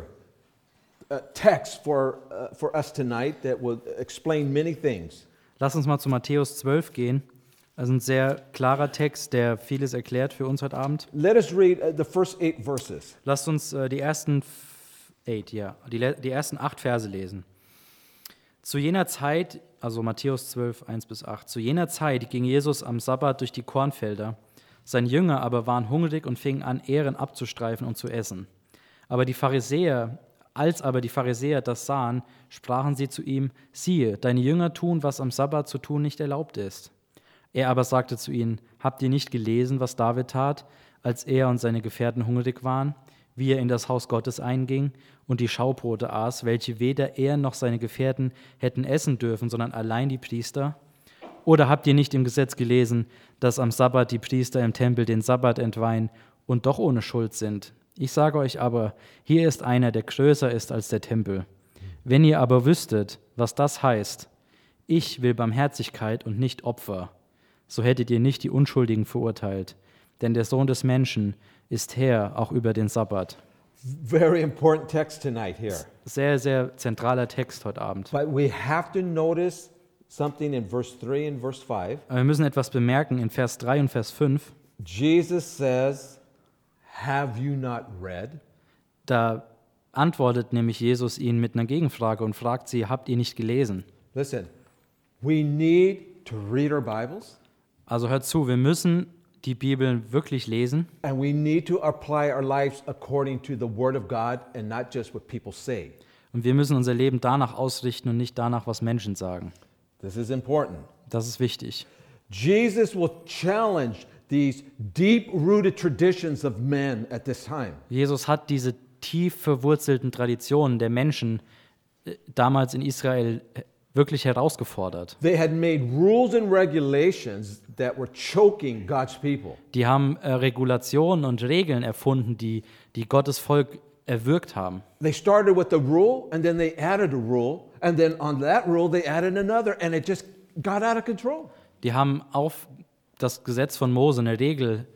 text for us tonight that will explain many things. Lass uns mal zu Matthäus 12 gehen. Also ein sehr klarer Text, der vieles erklärt für uns heute Abend. Let us read the first 8 verses. Lasst uns die ersten die ersten 8 Verse lesen. Zu jener Zeit, also Matthäus 12, 1-8, zu jener Zeit ging Jesus am Sabbat durch die Kornfelder. Seine Jünger aber waren hungrig und fingen an, Ähren abzustreifen und zu essen. Als aber die Pharisäer das sahen, sprachen sie zu ihm: Siehe, deine Jünger tun, was am Sabbat zu tun nicht erlaubt ist. Er aber sagte zu ihnen: Habt ihr nicht gelesen, was David tat, als er und seine Gefährten hungrig waren, wie er in das Haus Gottes einging und die Schaubrote aß, welche weder er noch seine Gefährten hätten essen dürfen, sondern allein die Priester? Oder habt ihr nicht im Gesetz gelesen, dass am Sabbat die Priester im Tempel den Sabbat entweihen und doch ohne Schuld sind? Ich sage euch aber, hier ist einer, der größer ist als der Tempel. Wenn ihr aber wüsstet, was das heißt, ich will Barmherzigkeit und nicht Opfer, so hättet ihr nicht die Unschuldigen verurteilt. Denn der Sohn des Menschen ist Herr auch über den Sabbat. Very important text tonight here. Sehr, sehr zentraler Text heute Abend. But we have to notice something in verse 3 and verse 5. Aber wir müssen etwas bemerken in Vers 3 und Vers 5. Jesus says, have you not read? Da antwortet nämlich Jesus ihnen mit einer Gegenfrage und fragt sie: Habt ihr nicht gelesen? Listen, we need to read our Bibles Also hört zu, wir müssen die Bibel wirklich lesen and we need to apply our lives according to the Word of God and not just what people say. und wir müssen unser Leben danach ausrichten und nicht danach, was Menschen sagen. This is important. Das ist wichtig. Jesus will challenge these deep-rooted traditions of men at this time. Jesus hat diese tief verwurzelten Traditionen der Menschen damals in Israel wirklich herausgefordert. They had made rules and regulations that were choking God's people. Die haben Regulationen und Regeln erfunden, die Gottes Volk erwürgt haben. They started with a rule and then they added a rule and then on that rule they added another and it just got out of control. Die haben auf das Gesetz von Mose eine Regel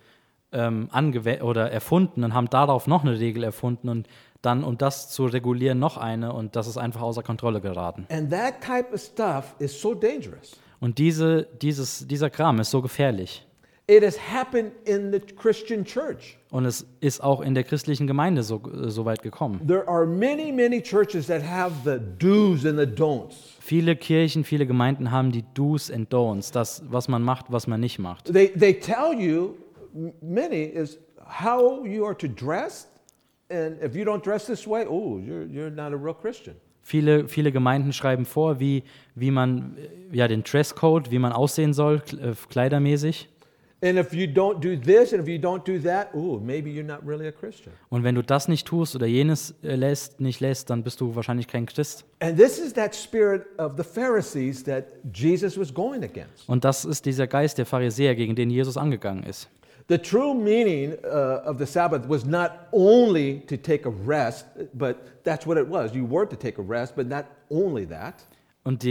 erfunden und haben darauf noch eine Regel erfunden und dann, um das zu regulieren, noch eine, und das ist einfach außer Kontrolle geraten. And that type of stuff is so dangerous. Und dieser Kram ist so gefährlich. It has happened in the Christian church. Und es ist auch in der christlichen Gemeinde so weit gekommen. There are many, many churches that have the do's and the don'ts. Viele Kirchen, viele Gemeinden haben die Do's and Don'ts, das, was man macht, was man nicht macht. They tell you, many, is how you are to dress, and if you don't dress this way, oh, you're not a real Christian. Viele Gemeinden schreiben vor, wie man den Dresscode, wie man aussehen soll, kleidermäßig. And if you don't do this and if you don't do that, oh, maybe you're not really a Christian. Und wenn du das nicht tust oder jenes nicht lässt, dann bist du wahrscheinlich kein Christ. And this is that spirit of the Pharisees that Jesus was going against. Und das ist dieser Geist der Pharisäer, gegen den Jesus angegangen ist. The true meaning of the Sabbath was not only to take a rest, but that's what it was. You were to take a rest, but not only that. Und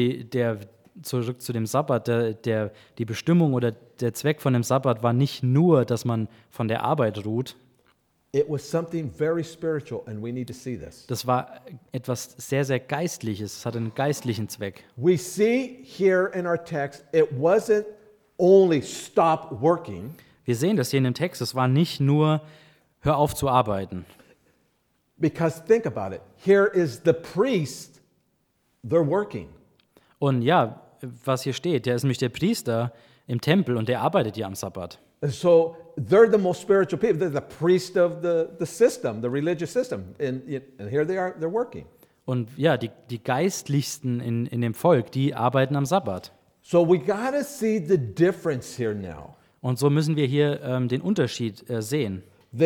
zurück zu dem Sabbat, die Bestimmung oder der Zweck von dem Sabbat war nicht nur, dass man von der Arbeit ruht. It was something very spiritual, and we need to see this. Das war etwas sehr, sehr Geistliches. Es hatte einen geistlichen Zweck. We see here in our text, it wasn't only stop working. Wir sehen das hier in dem Text. Es war nicht nur, hör auf zu arbeiten. Because think about it. Here is the priest, they're working. Und ja, was hier steht, der ist nämlich der Priester im Tempel und der arbeitet ja am Sabbat. And so they're the most spiritual people. They're the priest of the system, the religious system. And here they are, they're working. Und ja, die Geistlichsten in dem Volk, die arbeiten am Sabbat. So we got to see the difference here now. Und so müssen wir hier den Unterschied sehen.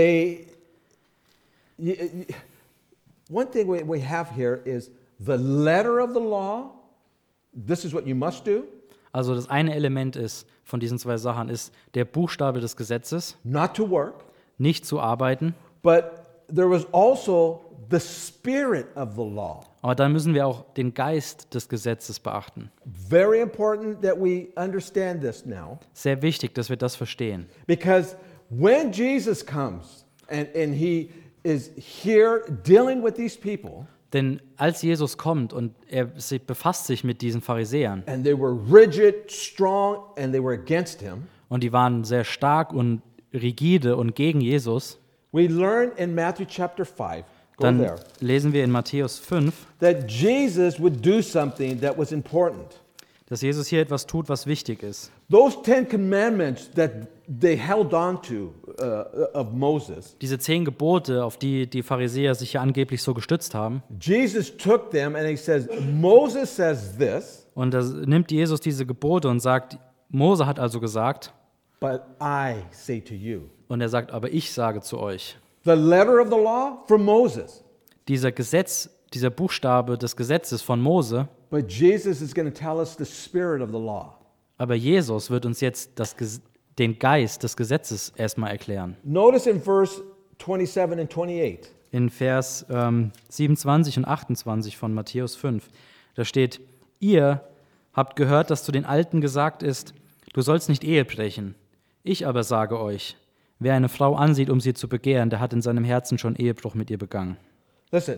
One thing we have here is the letter of the law. This is what you must do. Also das eine Element ist von diesen zwei Sachen ist der Buchstabe des Gesetzes, Not to work, nicht zu arbeiten. but there was also the spirit of the law. Aber dann müssen wir auch den Geist des Gesetzes beachten. Very important that we understand this now, Sehr wichtig, dass wir das verstehen. because when Jesus comes and he is here dealing with these people, Denn als Jesus kommt und befasst sich mit diesen Pharisäern and they were rigid, strong, and they were against him, und die waren sehr stark und rigide und gegen Jesus, we learn in Matthew chapter 5, go dann there, lesen wir in Matthäus 5, that Jesus would do something that was important. dass Jesus hier etwas tut, was wichtig ist. Those 10 commandments that they held on to of Moses, Diese 10 Gebote, auf die die Pharisäer sich ja angeblich so gestützt haben, Jesus took them and he says, Moses says this, und da nimmt Jesus diese Gebote und sagt, Mose hat also gesagt, but I say to you. und er sagt, aber ich sage zu euch. The letter of the law from Moses, Dieser Buchstabe des Gesetzes von Mose, but Jesus is going to tell us the spirit of the law. aber Jesus wird uns jetzt den Geist des Gesetzes erstmal erklären. Notice in verse 27 and 28. In Vers 27 und 28 von Matthäus 5, da steht, ihr habt gehört, dass zu den Alten gesagt ist, du sollst nicht Ehe brechen. Ich aber sage euch, wer eine Frau ansieht, um sie zu begehren, der hat in seinem Herzen schon Ehebruch mit ihr begangen. Listen,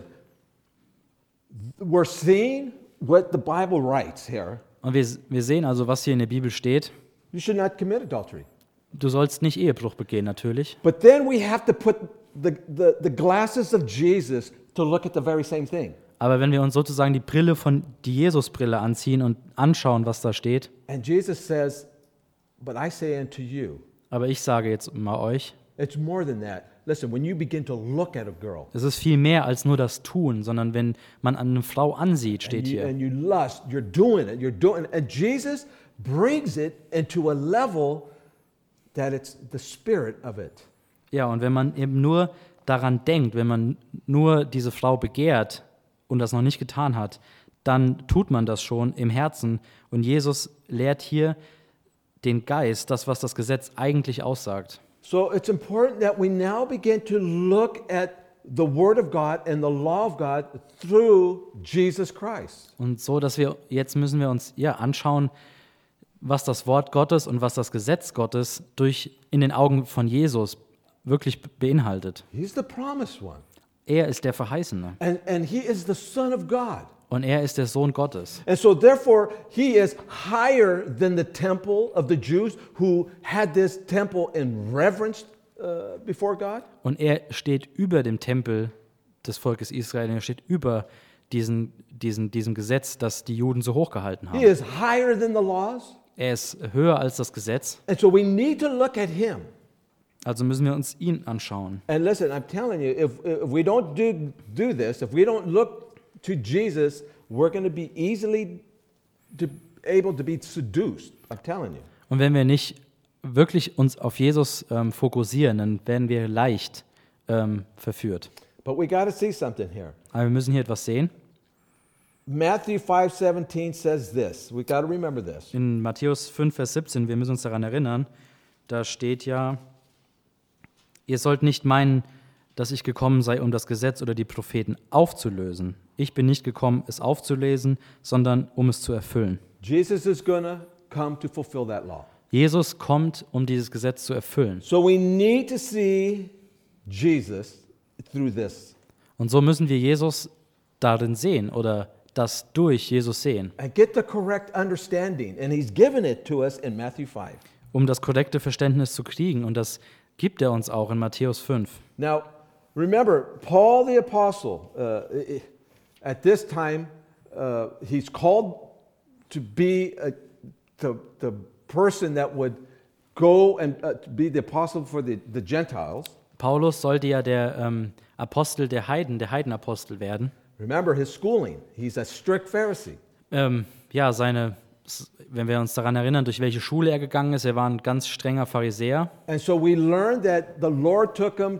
we're seeing what the Bible writes here. Und wir sehen also, was hier in der Bibel steht. You should not commit adultery. Du sollst nicht Ehebruch begehen, natürlich. But then we have to put the glasses of Jesus to look at the very same thing. Aber wenn wir uns sozusagen die Jesus-Brille anziehen und anschauen, was da steht, And Jesus says, but I say unto you, aber ich sage jetzt mal euch, it's more than that. Listen, when you begin to look at a girl es ist viel mehr als nur das Tun, sondern wenn man eine Frau ansieht, steht hier. and you lust, you're doing it. And Jesus brings it into a level that it's the spirit of it. Ja, und wenn man eben nur daran denkt, wenn man nur diese Frau begehrt und das noch nicht getan hat, dann tut man das schon im Herzen. Und Jesus lehrt hier den Geist, das, was das Gesetz eigentlich aussagt. So it's important that we now begin to look at the Word of God and the law of God through Jesus Christ. Und so, dass müssen wir uns anschauen, was das Wort Gottes und was das Gesetz Gottes in den Augen von Jesus wirklich beinhaltet. He's the promised one. Er ist der Verheißene And he is the Son of God. und er ist der Sohn Gottes. And so therefore he is higher than the temple of the Jews who had this temple in reverence before God. Und er steht über dem Tempel des Volkes Israel, er steht über diesem Gesetz, das die Juden so hochgehalten He haben. is higher than the laws. Er ist höher als das Gesetz, And so we need to look at him. also müssen wir uns ihn anschauen. And listen, I'm telling you, if we don't do this, if we don't look to Jesus, we're going to be able to be seduced. I'm telling you. Und wenn wir nicht wirklich uns auf Jesus fokussieren, dann werden wir leicht verführt. But we got to see something here. Aber wir müssen hier etwas sehen. Matthew 5:17 says this. We got to remember this. In Matthäus 5, Vers 17, wir müssen uns daran erinnern, da steht ja, ihr sollt nicht meinen, dass ich gekommen sei, um das Gesetz oder die Propheten aufzulösen. Ich bin nicht gekommen, es aufzulesen, sondern um es zu erfüllen. Jesus is going to come to fulfill that law. Jesus kommt, um dieses Gesetz zu erfüllen. So we need to see Jesus through this Und so müssen wir Jesus darin sehen oder das durch Jesus sehen, and get the correct understanding. And he's given it to us in Matthew 5. um das korrekte Verständnis zu kriegen. Und das gibt er uns auch in Matthäus 5. Now, remember, Paul the Apostle, at this time, he's called to be the person that would go and be the apostle for the Gentiles. Paulus sollte ja der Apostel der Heidenapostel werden. Remember his schooling. He's a strict Pharisee. Wenn wir uns daran erinnern, durch welche Schule er gegangen ist, er war ein ganz strenger Pharisäer. And so we learned that the Lord took him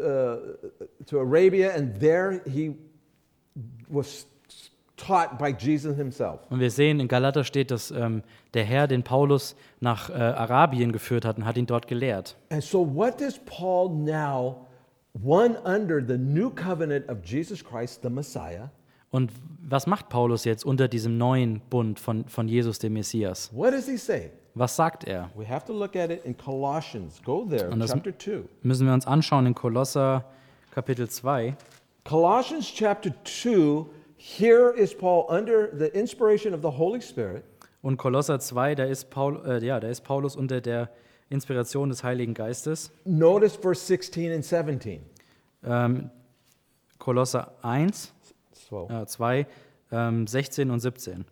to Arabia, and there he was taught by Jesus himself. Und wir sehen, in Galater steht, dass der Herr den Paulus nach Arabien geführt hat und hat ihn dort gelehrt. And so what does Paul now, one under the new covenant of Jesus Christ, the Messiah, Und was macht Paulus jetzt unter diesem neuen Bund von Jesus, dem Messias? what does he say? Was sagt er? We have to look at it in Colossians. Go there, Und das- chapter 2. Müssen wir uns anschauen in Kolosser Kapitel 2. Colossians chapter 2, here is Paul under the inspiration of the Holy Spirit. Und Kolosser 2, da ist Paulus unter der Inspiration des Heiligen Geistes. Notice verse 16 and 17. Kolosser 1, So, 2, 16 und 17.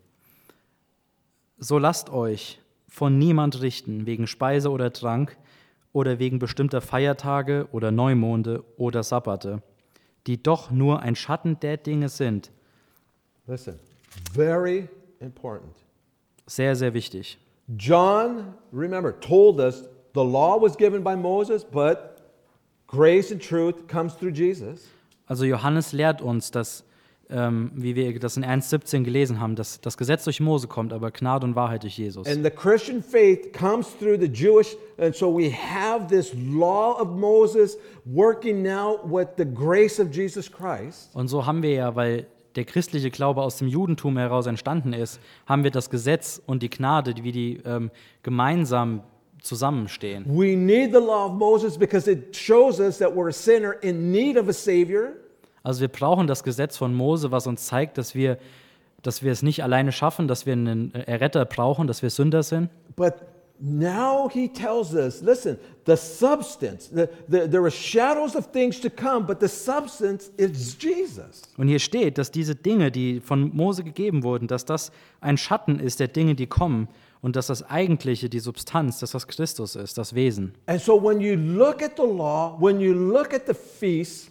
So lasst euch von niemand richten wegen Speise oder Trank oder wegen bestimmter Feiertage oder Neumonde oder Sabbate, die doch nur ein Schatten der Dinge sind. listen, very important. Sehr, sehr wichtig. John, remember, told us the law was given by Moses, but grace and truth comes through Jesus. Also Johannes lehrt uns, dass, wie wir das in 1,17 gelesen haben, dass das Gesetz durch Mose kommt, aber Gnade und Wahrheit durch Jesus. And the Christian faith comes through the Jewish, and so we have this law of Moses working now with the grace of Jesus Christ. Und so haben wir ja, weil der christliche Glaube aus dem Judentum heraus entstanden ist, haben wir das Gesetz und die Gnade, wie die gemeinsam zusammenstehen. We need the law of Moses because it shows us that we're a sinner in need of a Savior. Also wir brauchen das Gesetz von Mose, was uns zeigt, dass wir es nicht alleine schaffen, dass wir einen Erretter brauchen, dass wir Sünder sind. But now he tells us, listen, the substance, there are shadows of things to come, but the substance is Jesus. Und hier steht, dass diese Dinge, die von Mose gegeben wurden, dass das ein Schatten ist der Dinge, die kommen und dass das Eigentliche, die Substanz, dass das Christus ist, das Wesen. And so when you look at the law, when you look at the feast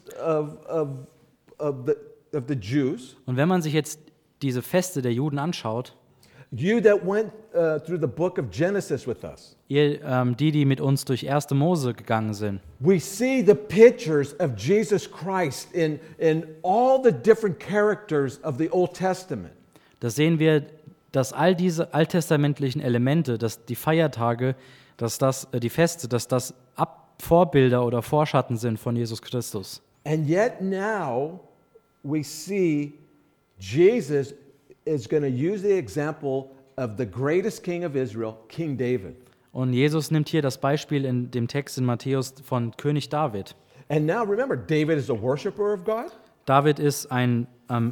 of the Jews, Und wenn man sich jetzt diese Feste der Juden anschaut, you that went through the book of Genesis with us, die mit uns durch 1. Mose gegangen sind, we see the pictures of Jesus Christ in all the different characters of the Old Testament. da sehen wir, dass all diese alttestamentlichen Elemente, dass die Feiertage, die Feste, dass das Vorbilder oder Vorschatten sind von Jesus Christus. And yet now we see Jesus is going to use the example of the greatest king of Israel, King David. Und Jesus nimmt hier das Beispiel in dem Text in Matthäus von König David. And now remember, David is a worshiper of God. David ist ein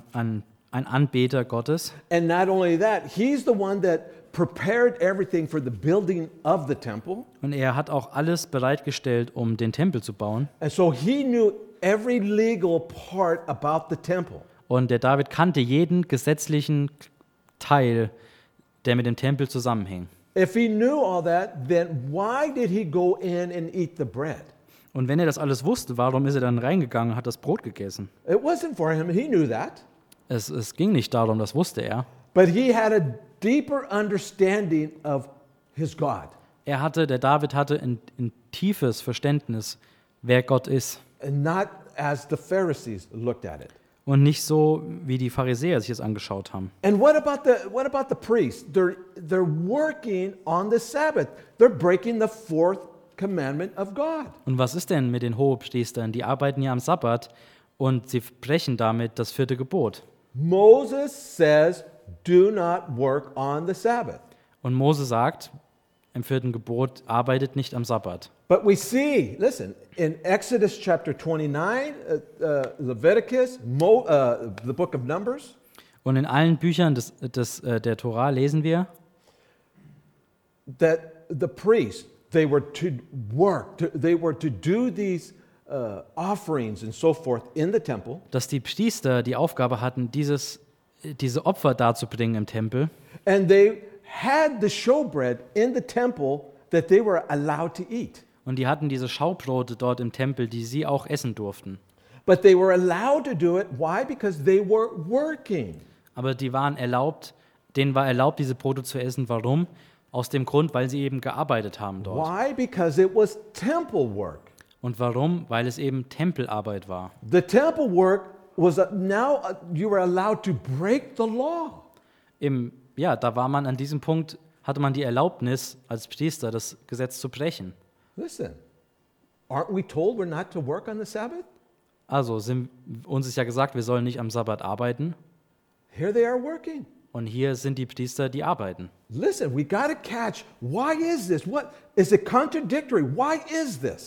Anbeter Gottes. And not only that, he's the one that prepared everything for the building of the temple. Und er hat auch alles bereitgestellt, um den Tempel zu bauen. And so he knew every legal part about the temple. Und der David kannte jeden gesetzlichen Teil, der mit dem Tempel zusammenhing. If he knew all that, then why did he go in and eat the bread? Und wenn er das alles wusste, warum ist er dann reingegangen und hat das Brot gegessen? It wasn't for him, he knew that. Es ging nicht darum, das wusste er. But he had a deeper understanding of his God. Der David hatte ein tiefes Verständnis, wer Gott ist. And not as the Pharisees looked at it. Und nicht so, wie die Pharisäer sich es angeschaut haben. And what about the priests? They're working on the Sabbath. They're breaking the fourth commandment of God. Und was ist denn mit den Hohepriestern? Die arbeiten ja am Sabbat und sie brechen damit das 4. Gebot. Moses says, do not work on the Sabbath. Und Mose sagt im 4. Gebot, arbeitet nicht am Sabbat. But we see, listen, in Exodus chapter 29, Leviticus, the book of Numbers, Und in allen Büchern der Tora lesen wir, that the priests, they were to work, they were to do these offerings and so forth in the temple. dass die Priester die Aufgabe hatten, diese Opfer darzubringen im Tempel. And they had the showbread in the temple that they were allowed to eat. Und die hatten diese Schaubrote dort im Tempel, die sie auch essen durften. But they were allowed to do it. Why? Because they were working. Aber denen war erlaubt, diese Brote zu essen. Warum? Aus dem Grund, weil sie eben gearbeitet haben dort. Why? Because it was temple work. Und warum? Weil es eben Tempelarbeit war. The temple work was now you were allowed to break the law. Da war man an diesem Punkt, hatte man die Erlaubnis als Priester, das Gesetz zu brechen. Listen, aren't we told we're not to work on the Sabbath? Also uns ist ja gesagt, wir sollen nicht am Sabbat arbeiten. Here they are working. Und hier sind die Priester, die arbeiten. Listen, we got to catch, why is this? What is it contradictory? Why is this?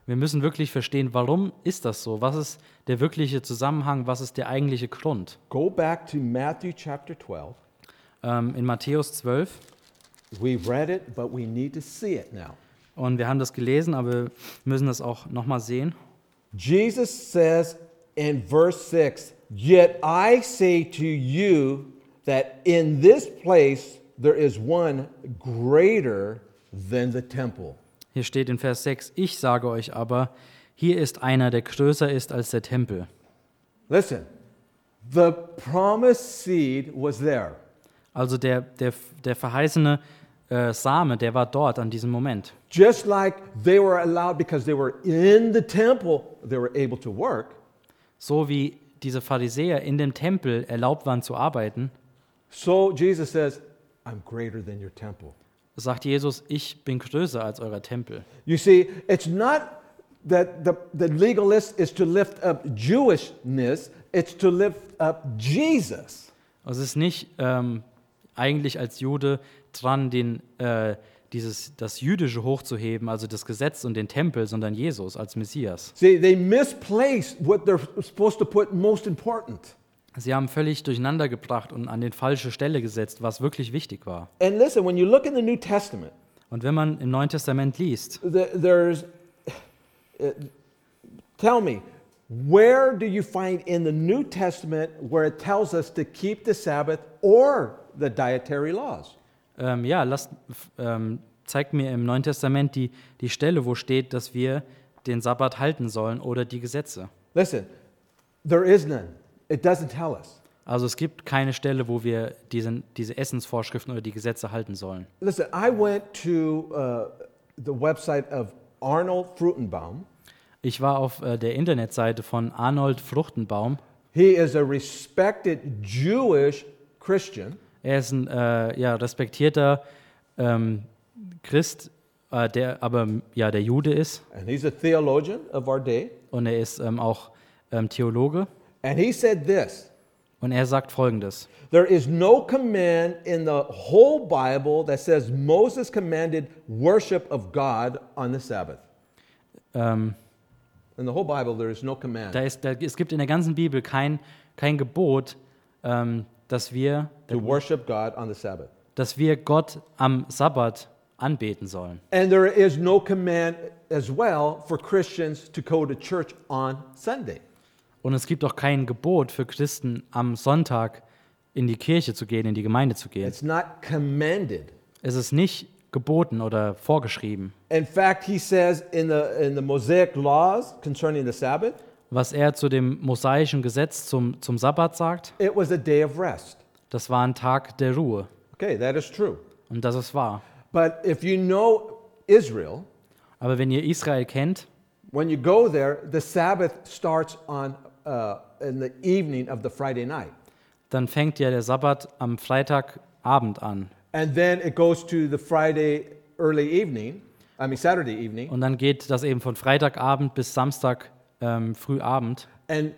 Wir müssen wirklich verstehen, warum ist das so? Was ist der wirkliche Zusammenhang? Was ist der eigentliche Grund? Go back to Matthew chapter 12. In Matthäus 12, We read it, but we need to see it now. und wir haben das gelesen, aber wir müssen das auch nochmal sehen. Jesus says in verse 6, "Yet I say to you that in this place there is one greater than the temple." Hier steht in Vers 6, ich sage euch aber, hier ist einer, der größer ist als der Tempel. Listen, the promised seed was there. Also der verheißene Same, der war dort an diesem Moment. Just like they were allowed, because they were in the temple, they were able to work. So wie diese Pharisäer in dem Tempel erlaubt waren zu arbeiten, So Jesus says, "I'm greater than your temple." sagt Jesus, ich bin größer als euer Tempel. You see, it's not that the legalist is to lift up Jewishness, it's to lift up Jesus. Also es ist nicht eigentlich als Jude dran, das Jüdische hochzuheben, also das Gesetz und den Tempel, sondern Jesus als Messias. See, they misplaced what they're supposed to put most important. Sie haben völlig durcheinander gebracht und an die falsche Stelle gesetzt, was wirklich wichtig war. And listen, when you look in the New Testament, Und wenn man im Neuen Testament liest, there's, tell me, where do you find in the New Testament where it tells us to keep the Sabbath or the dietary laws? zeigt mir im Neuen Testament die Stelle, wo steht, dass wir den Sabbat halten sollen oder die Gesetze. Listen, there is none. It doesn't tell us. Also es gibt keine Stelle, wo wir diese Essensvorschriften oder die Gesetze halten sollen. Listen, I went to the website of Arnold Fruchtenbaum. Ich war auf der Internetseite von Arnold Fruchtenbaum. He is a respected Jewish Christian. Er ist ein respektierter Christ, der Jude ist, And he's a theologian of our day. und er ist auch Theologe. And he said this: Und er sagt Folgendes: "There is no command in the whole Bible that says Moses commanded worship of God on the Sabbath." Ähm, In the whole Bible, there is no command es gibt in der ganzen Bibel kein Gebot, dass wir worship God on the Sabbath. Gott am Sabbat anbeten sollen. And there is no command as well for Christians to go to church on Sunday. Und es gibt auch kein Gebot für Christen, am Sonntag in die Kirche zu gehen, in die Gemeinde zu gehen. It's not commanded. Es ist nicht geboten oder vorgeschrieben. In fact, he says in the Mosaic laws concerning the Sabbath, Was er zu dem mosaischen Gesetz zum Sabbat sagt, it was a day of rest. das war ein Tag der Ruhe. Okay, that is true. Und das ist wahr. But if you know Israel, Aber wenn ihr Israel kennt, when you go there, the Sabbath starts on in the evening of the Friday night. dann fängt ja der Sabbat am Freitagabend an. And then it goes to the Saturday evening. Und dann geht das eben von Freitagabend bis Samstag Frühabend. And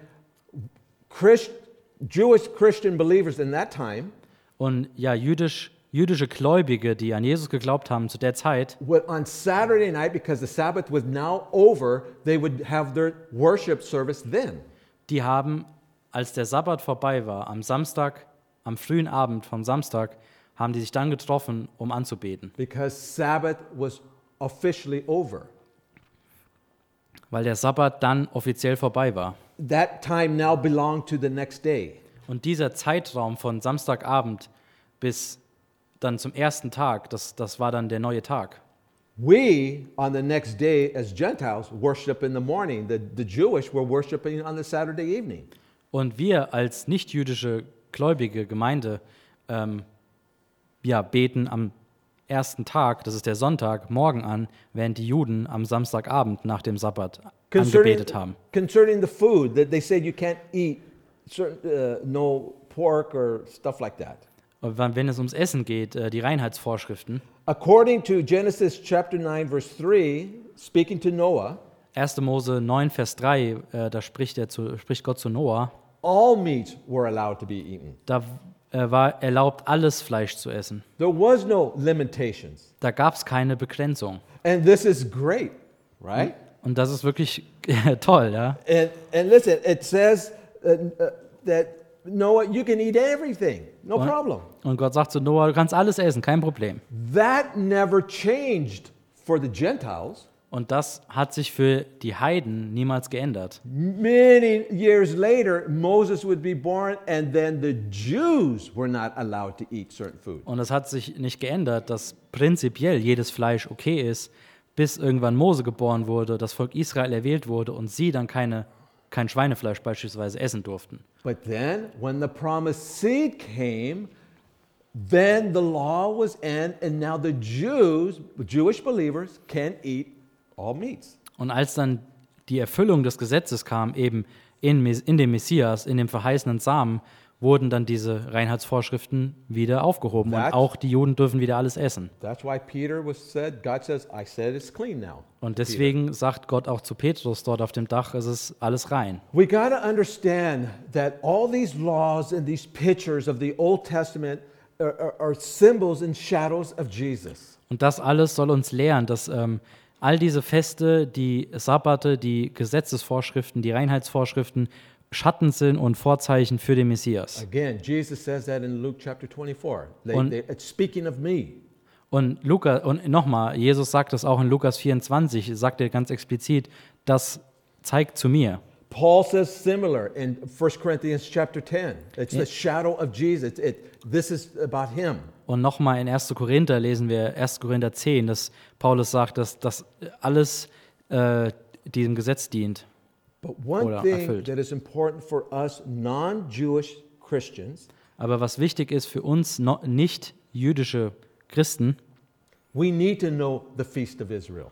Jewish Christian believers in that time Und ja, jüdische Gläubige, die an Jesus geglaubt haben zu der Zeit, would on Saturday night, because the Sabbath was now over, they would have their worship service then. die haben, als der Sabbat vorbei war, am Samstag, am frühen Abend vom Samstag, haben die sich dann getroffen, um anzubeten. Because Sabbath was officially over. Weil der Sabbat dann offiziell vorbei war. That time now belonged to the next day. Und dieser Zeitraum von Samstagabend bis dann zum ersten Tag, das war dann der neue Tag. We, on the next day as Gentiles, worship in the morning. The Jewish were worshiping on the Saturday evening. Und wir als nicht-jüdische gläubige Gemeinde beten am ersten Tag, das ist der Sonntag, morgen an, während die Juden am Samstagabend nach dem Sabbat angebetet haben. Concerning the food, that they said you can't eat no pork or stuff like that. Und wenn es ums Essen geht, die Reinheitsvorschriften, According to Genesis chapter 9, verse 3, speaking to Noah, 1. Mose 9, Vers 3, da spricht Gott zu Noah, all meats were allowed to be eaten. da war erlaubt, alles Fleisch zu essen. There was no limitations. Da gab es keine Begrenzung. And this is great, right? Und das ist wirklich toll, ja. And listen, it says that Noah, you can eat everything, no problem. Und Gott sagt zu Noah, du kannst alles essen, kein Problem. That never changed for the Gentiles. Und das hat sich für die Heiden niemals geändert. Many years later, Moses would be born, and then the Jews were not allowed to eat certain food. Und es hat sich nicht geändert, dass prinzipiell jedes Fleisch okay ist, bis irgendwann Mose geboren wurde, das Volk Israel erwählt wurde und sie dann kein Schweinefleisch beispielsweise essen durften. But then, when the promised seed came, then the law was end, and now the Jewish believers, can eat all meats. Und als dann die Erfüllung des Gesetzes kam, eben in dem Messias, in dem verheißenen Samen, wurden dann diese Reinheitsvorschriften wieder aufgehoben. Und auch die Juden dürfen wieder alles essen. That's why God says, I said it's clean now. Und deswegen sagt Gott auch zu Petrus dort auf dem Dach, es ist alles rein. We got to understand that all these laws and these pictures of the Old Testament are symbols and shadows of Jesus. Und das alles soll uns lehren, dass all diese Feste, die Sabbate, die Gesetzesvorschriften, die Reinheitsvorschriften Schatten sind und Vorzeichen für den Messias. Again, Jesus says that in Luke chapter 24. It's speaking of me. Und nochmal, Jesus sagt das auch in Lukas 24, sagt er ganz explizit, das zeigt zu mir. Paul says similar in 1 Corinthians chapter 10. It's the shadow of Jesus. This is about him. Und nochmal in 1. Korinther lesen wir 1. Korinther 10, dass Paulus sagt, dass das alles diesem Gesetz dient. But one Oder thing erfüllt. that is important for us non-Jewish Christians, Aber was wichtig ist für uns nicht jüdische Christen, we need to know the Feast of Israel.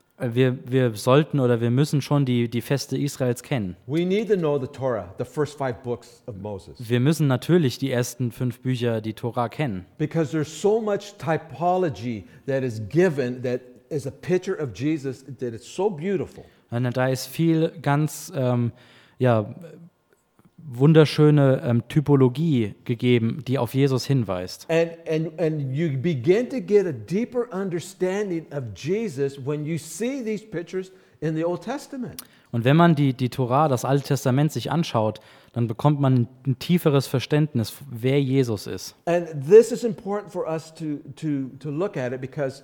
wir sollten oder wir müssen schon die Feste Israels kennen. We need to know the Torah, the first 5 books of Moses. Wir müssen natürlich die ersten 5 Bücher, die Tora, kennen. Because there's so much typology that is given that is a picture of Jesus that is so beautiful. Und da ist viel ganz wunderschöne Typologie gegeben, die auf Jesus hinweist. And you begin to get a deeper understanding of Jesus when you see these pictures in the Old Testament. Und wenn man die Tora, das Alte Testament, sich anschaut, dann bekommt man ein tieferes Verständnis, wer Jesus ist. And this is important for us to look at it because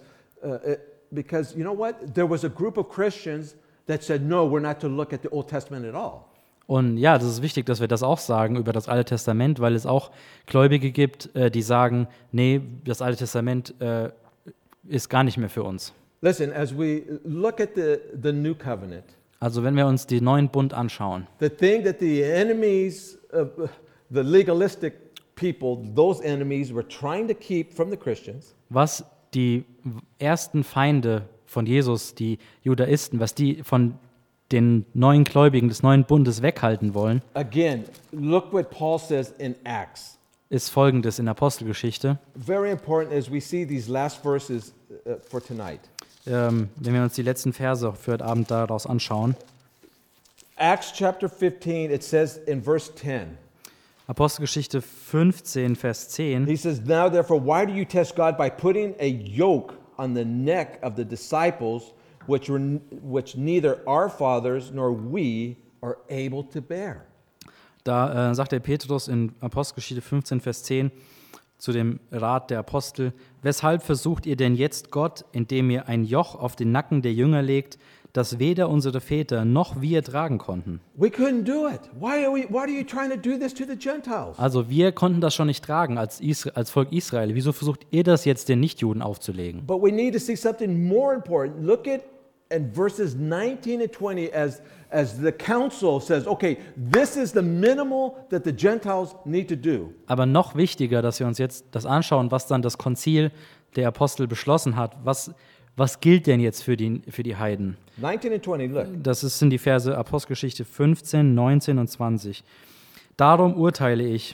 you know what? There was a group of Christians that said, no, we're not to look at the Old Testament at all. Und ja, das ist wichtig, dass wir das auch sagen über das Alte Testament, weil es auch Gläubige gibt, die sagen, nee, das Alte Testament ist gar nicht mehr für uns. Listen, as we look at the New Covenant, Also wenn wir uns den neuen Bund anschauen, the thing that the enemies of the legalistic people, those enemies were trying to keep from the Christians, was die ersten Feinde von Jesus, die Judaisten, was die von den neuen Gläubigen des neuen Bundes weghalten wollen, again, look what Paul says in Acts. ist folgendes in Apostelgeschichte. Very important as we see these last verses for tonight. Wenn wir uns die letzten Verse für heute Abend daraus anschauen. Acts chapter 15, it says in verse 10, Apostelgeschichte 15, Vers 10. he says, now therefore, why do you test God by putting a yoke on the neck of the disciples, which neither our fathers nor we are able to bear? Da sagt der Petrus in Apostelgeschichte 15, Vers 10 zu dem Rat der Apostel, weshalb versucht ihr denn jetzt Gott, indem ihr ein Joch auf den Nacken der Jünger legt, das weder unsere Väter noch wir tragen konnten? We couldn't do it. Why are you trying to do this to the Gentiles? Also wir konnten das schon nicht tragen als Volk Israel. Wieso versucht ihr das jetzt den Nichtjuden aufzulegen? But we need to see something more important. Look at in verses 19 and 20 as the council says, okay, this is the minimal that the Gentiles need to do. Aber noch wichtiger, dass wir uns jetzt das anschauen, was dann das Konzil der Apostel beschlossen hat. Was gilt denn jetzt für die Heiden? 19 and 20, look. Das sind die Verse Apostelgeschichte 15, 19 und 20. Darum urteile ich,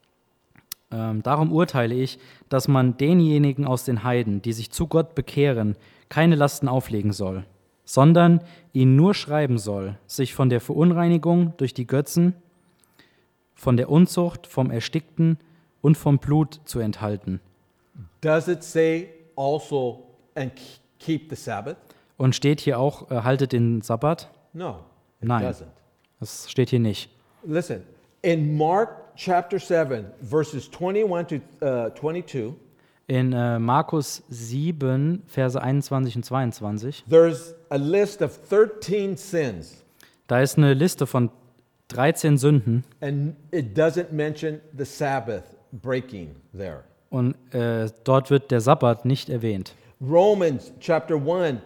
dass man denjenigen aus den Heiden, die sich zu Gott bekehren, keine Lasten auflegen soll, sondern ihnen nur schreiben soll, sich von der Verunreinigung durch die Götzen, von der Unzucht, vom Erstickten und vom Blut zu enthalten. Does it say also and keep the Sabbath? Und steht hier auch, haltet den Sabbat? No, it Nein. doesn't. Das steht hier nicht. Listen, in Mark chapter 7, verses 21 to 22, In Markus 7, Verse 21 und 22, there's a list of 13 sins, da ist eine Liste von 13 Sünden and it doesn't mention the Sabbath breaking there. und dort wird der Sabbat nicht erwähnt. Romans chapter 1,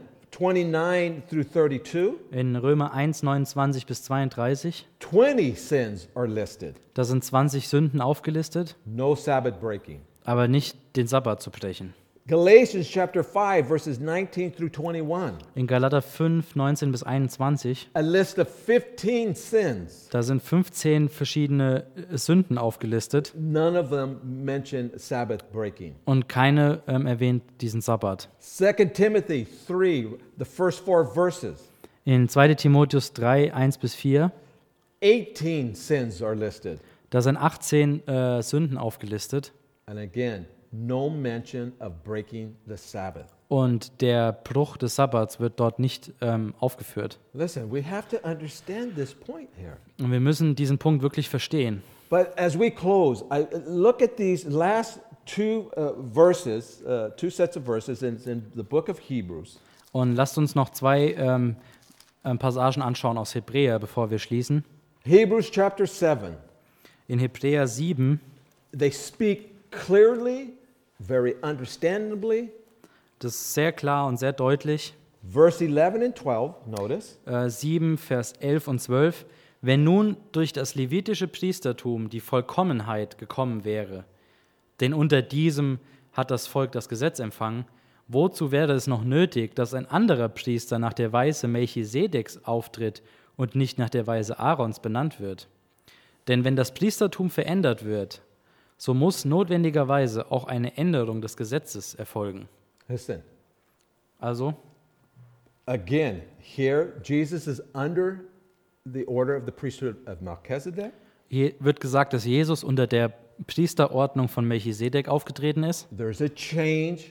29 through 32, In Römer 1, 29 bis 32, 20 sins are listed. da sind 20 Sünden aufgelistet, No Sabbath breaking. aber nicht den Sabbat zu brechen. Galatians chapter 5, verses 19 through 21, In Galater 5, 19 bis 21, a list of 15 sins. da sind 15 verschiedene Sünden aufgelistet None of them mention Sabbath breaking. und keine erwähnt diesen Sabbat. 2 Timothy 3, the first 4 verses, In 2 Timotheus 3, 1 bis 4, 18 sins are listed. da sind 18 Sünden aufgelistet And again, no mention of breaking the Sabbath. und der Bruch des Sabbats wird dort nicht aufgeführt. Listen, we have to understand this point here. Und wir müssen diesen Punkt wirklich verstehen. But as we close, I look at these last two verses, two sets of verses in the book of Hebrews. Und lasst uns noch zwei Passagen anschauen aus Hebräer, bevor wir schließen. Hebrews chapter 7, In Hebräer 7, they speak clearly, very understandably. das ist sehr klar und sehr deutlich. Verse 11 and 12, notice. 7, Vers 11 und 12. Wenn nun durch das levitische Priestertum die Vollkommenheit gekommen wäre, denn unter diesem hat das Volk das Gesetz empfangen, wozu wäre es noch nötig, dass ein anderer Priester nach der Weise Melchisedeks auftritt und nicht nach der Weise Aarons benannt wird? Denn wenn das Priestertum verändert wird, so muss notwendigerweise auch eine Änderung des Gesetzes erfolgen. Listen, Also, again, here Jesus is under the order of the priesthood of Melchizedek. hier wird gesagt, dass Jesus unter der Priesterordnung von Melchisedek aufgetreten ist. There's a change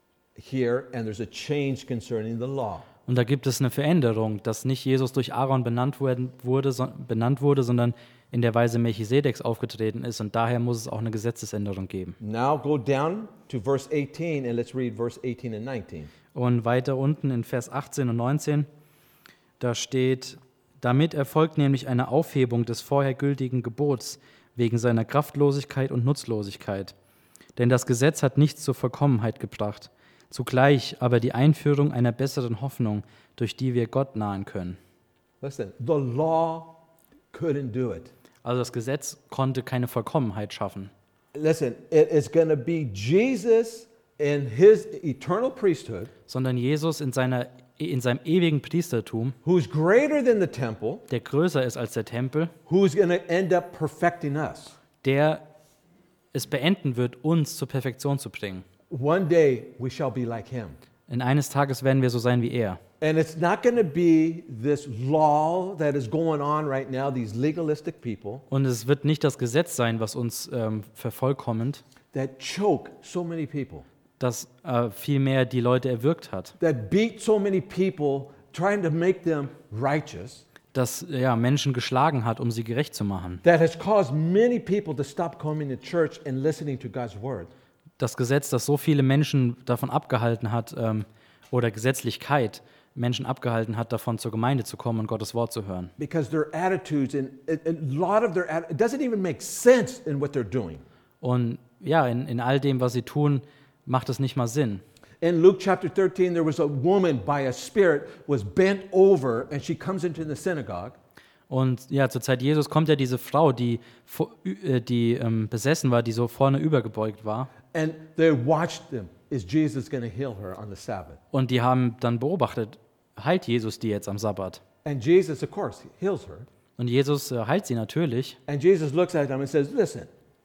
here, and there's a change concerning the law. Und da gibt es eine Veränderung, dass nicht Jesus durch Aaron benannt wurde, sondern in der Weise Melchisedeks aufgetreten ist. Und daher muss es auch eine Gesetzesänderung geben. Now go down to verse 18, and let's read verse 18 and 19. Und weiter unten in Vers 18 und 19, da steht, damit erfolgt nämlich eine Aufhebung des vorher gültigen Gebots wegen seiner Kraftlosigkeit und Nutzlosigkeit. Denn das Gesetz hat nichts zur Vollkommenheit gebracht, zugleich aber die Einführung einer besseren Hoffnung, durch die wir Gott nahen können. Listen, the law couldn't do it. Also das Gesetz konnte keine Vollkommenheit schaffen, Listen, it is going to be Jesus in his eternal priesthood, sondern Jesus in seinem ewigen Priestertum, who's greater than the temple, der größer ist als der Tempel, who's going to end up perfecting us. der es beenden wird, uns zur Perfektion zu bringen. One day we shall be like him. In eines Tages werden wir so sein wie er. And it's not going to be this law that is going on right now, these legalistic people Und es wird nicht das Gesetz sein, was uns vervollkommend, that choke so many people, das vielmehr die Leute erwürgt hat, that beat so many people, trying to make them righteous, das Menschen geschlagen hat, um sie gerecht zu machen. that has caused many people to stop coming to church and listening to God's word. Das Gesetz, das so viele Menschen davon abgehalten hat, oder Gesetzlichkeit Menschen abgehalten hat, davon zur Gemeinde zu kommen und Gottes Wort zu hören. Because their attitudes and a lot of their it doesn't even make sense in what they're doing. Und ja, in all dem, was sie tun, macht es nicht mal Sinn. In Luke chapter 13, there was a woman by a spirit was bent over, and she comes into the synagogue. Und ja, zur Zeit Jesus kommt ja diese Frau, die besessen war, die so vorne übergebeugt war. And they watched them. Is Jesus going to heal her on the Sabbath? Und die haben dann beobachtet, heilt Jesus die jetzt am Sabbat? And Jesus, of course, heals her. Und Jesus heilt sie natürlich. And Jesus looks at them and says, listen,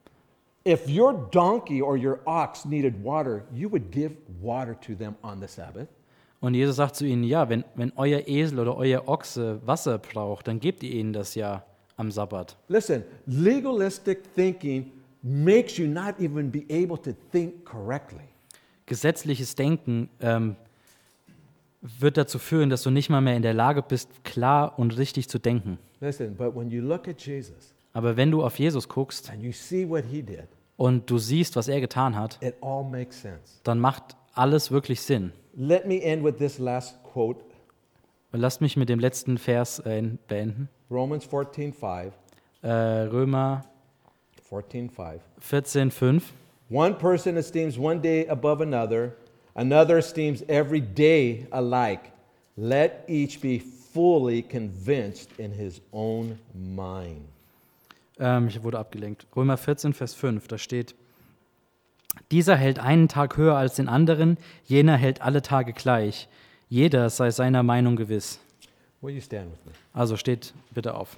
if your donkey or your ox needed water, you would give water to them on the Sabbath. Und Jesus sagt zu ihnen, ja, wenn euer Esel oder euer Ochse Wasser braucht, dann gebt ihr ihnen das ja am Sabbat. Listen, legalistic thinking makes you not even be able to think correctly. Gesetzliches Denken wird dazu führen, dass du nicht mal mehr in der Lage bist, klar und richtig zu denken. Listen, but when you look at Jesus Aber wenn du auf Jesus guckst and you see what he did, und du siehst, was er getan hat, it all makes sense. dann macht alles wirklich Sinn. Let me end with this last quote, Und lasst mich mit dem letzten Vers beenden. Romans 14:5. Römer 14:5. 14,5. One person esteems one day above another, another esteems every day alike. Let each be fully convinced in his own mind. Ich wurde abgelenkt. Römer 14, Vers 5, da steht, dieser hält einen Tag höher als den anderen, jener hält alle Tage gleich. Jeder sei seiner Meinung gewiss. Will you stand with me? Also steht bitte auf.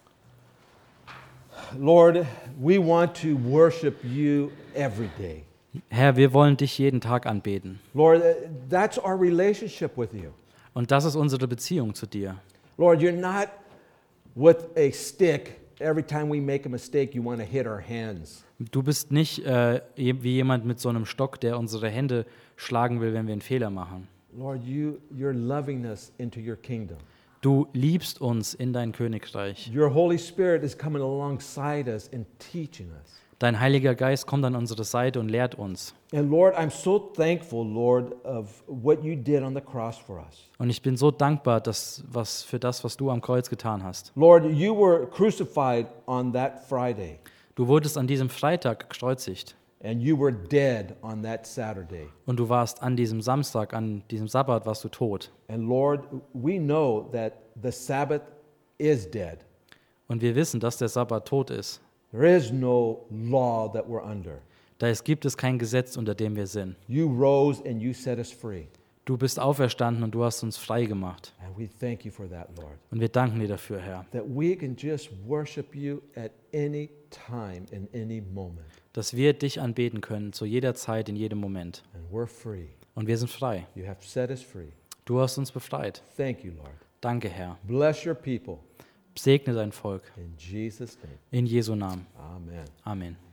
Lord, we want to worship you every day. Herr, wir wollen dich jeden Tag anbeten. Lord, that's our relationship with you. Und das ist unsere Beziehung zu dir. Lord, you're not with a stick. Every time we make a mistake, you want to hit our hands. Du bist nicht wie jemand mit so einem Stock, der unsere Hände schlagen will, wenn wir einen Fehler machen. Lord, you're loving us into your kingdom. Du liebst uns in dein Königreich. Your Holy Spirit is coming alongside us and teaching us. Dein Heiliger Geist kommt an unsere Seite und lehrt uns. And Lord, I'm so thankful, Lord, of what you did on the cross for us. Und ich bin so dankbar, für das, was du am Kreuz getan hast. Lord, you were crucified on that Friday, Du wurdest an diesem Freitag gekreuzigt and you were dead on that Saturday. und du warst an diesem Samstag, an diesem Sabbat, warst du tot. And Lord, we know that the Sabbath is dead. Und wir wissen, dass der Sabbat tot ist. There is no law that we're under. Gibt es kein Gesetz, unter dem wir sind. You rose and you set us free. Du bist auferstanden und du hast uns frei gemacht. And we thank you for that, Lord. Und wir danken dir dafür, Herr, That we can just worship you at any time, in any moment. dass wir dich anbeten können, zu jeder Zeit, in jedem Moment. And we're free. Und wir sind frei. You have set us free. Du hast uns befreit. Thank you, Lord. Danke, Herr. Bless your people. Segne dein Volk. In Jesus' name. In Jesu Namen. Amen. Amen.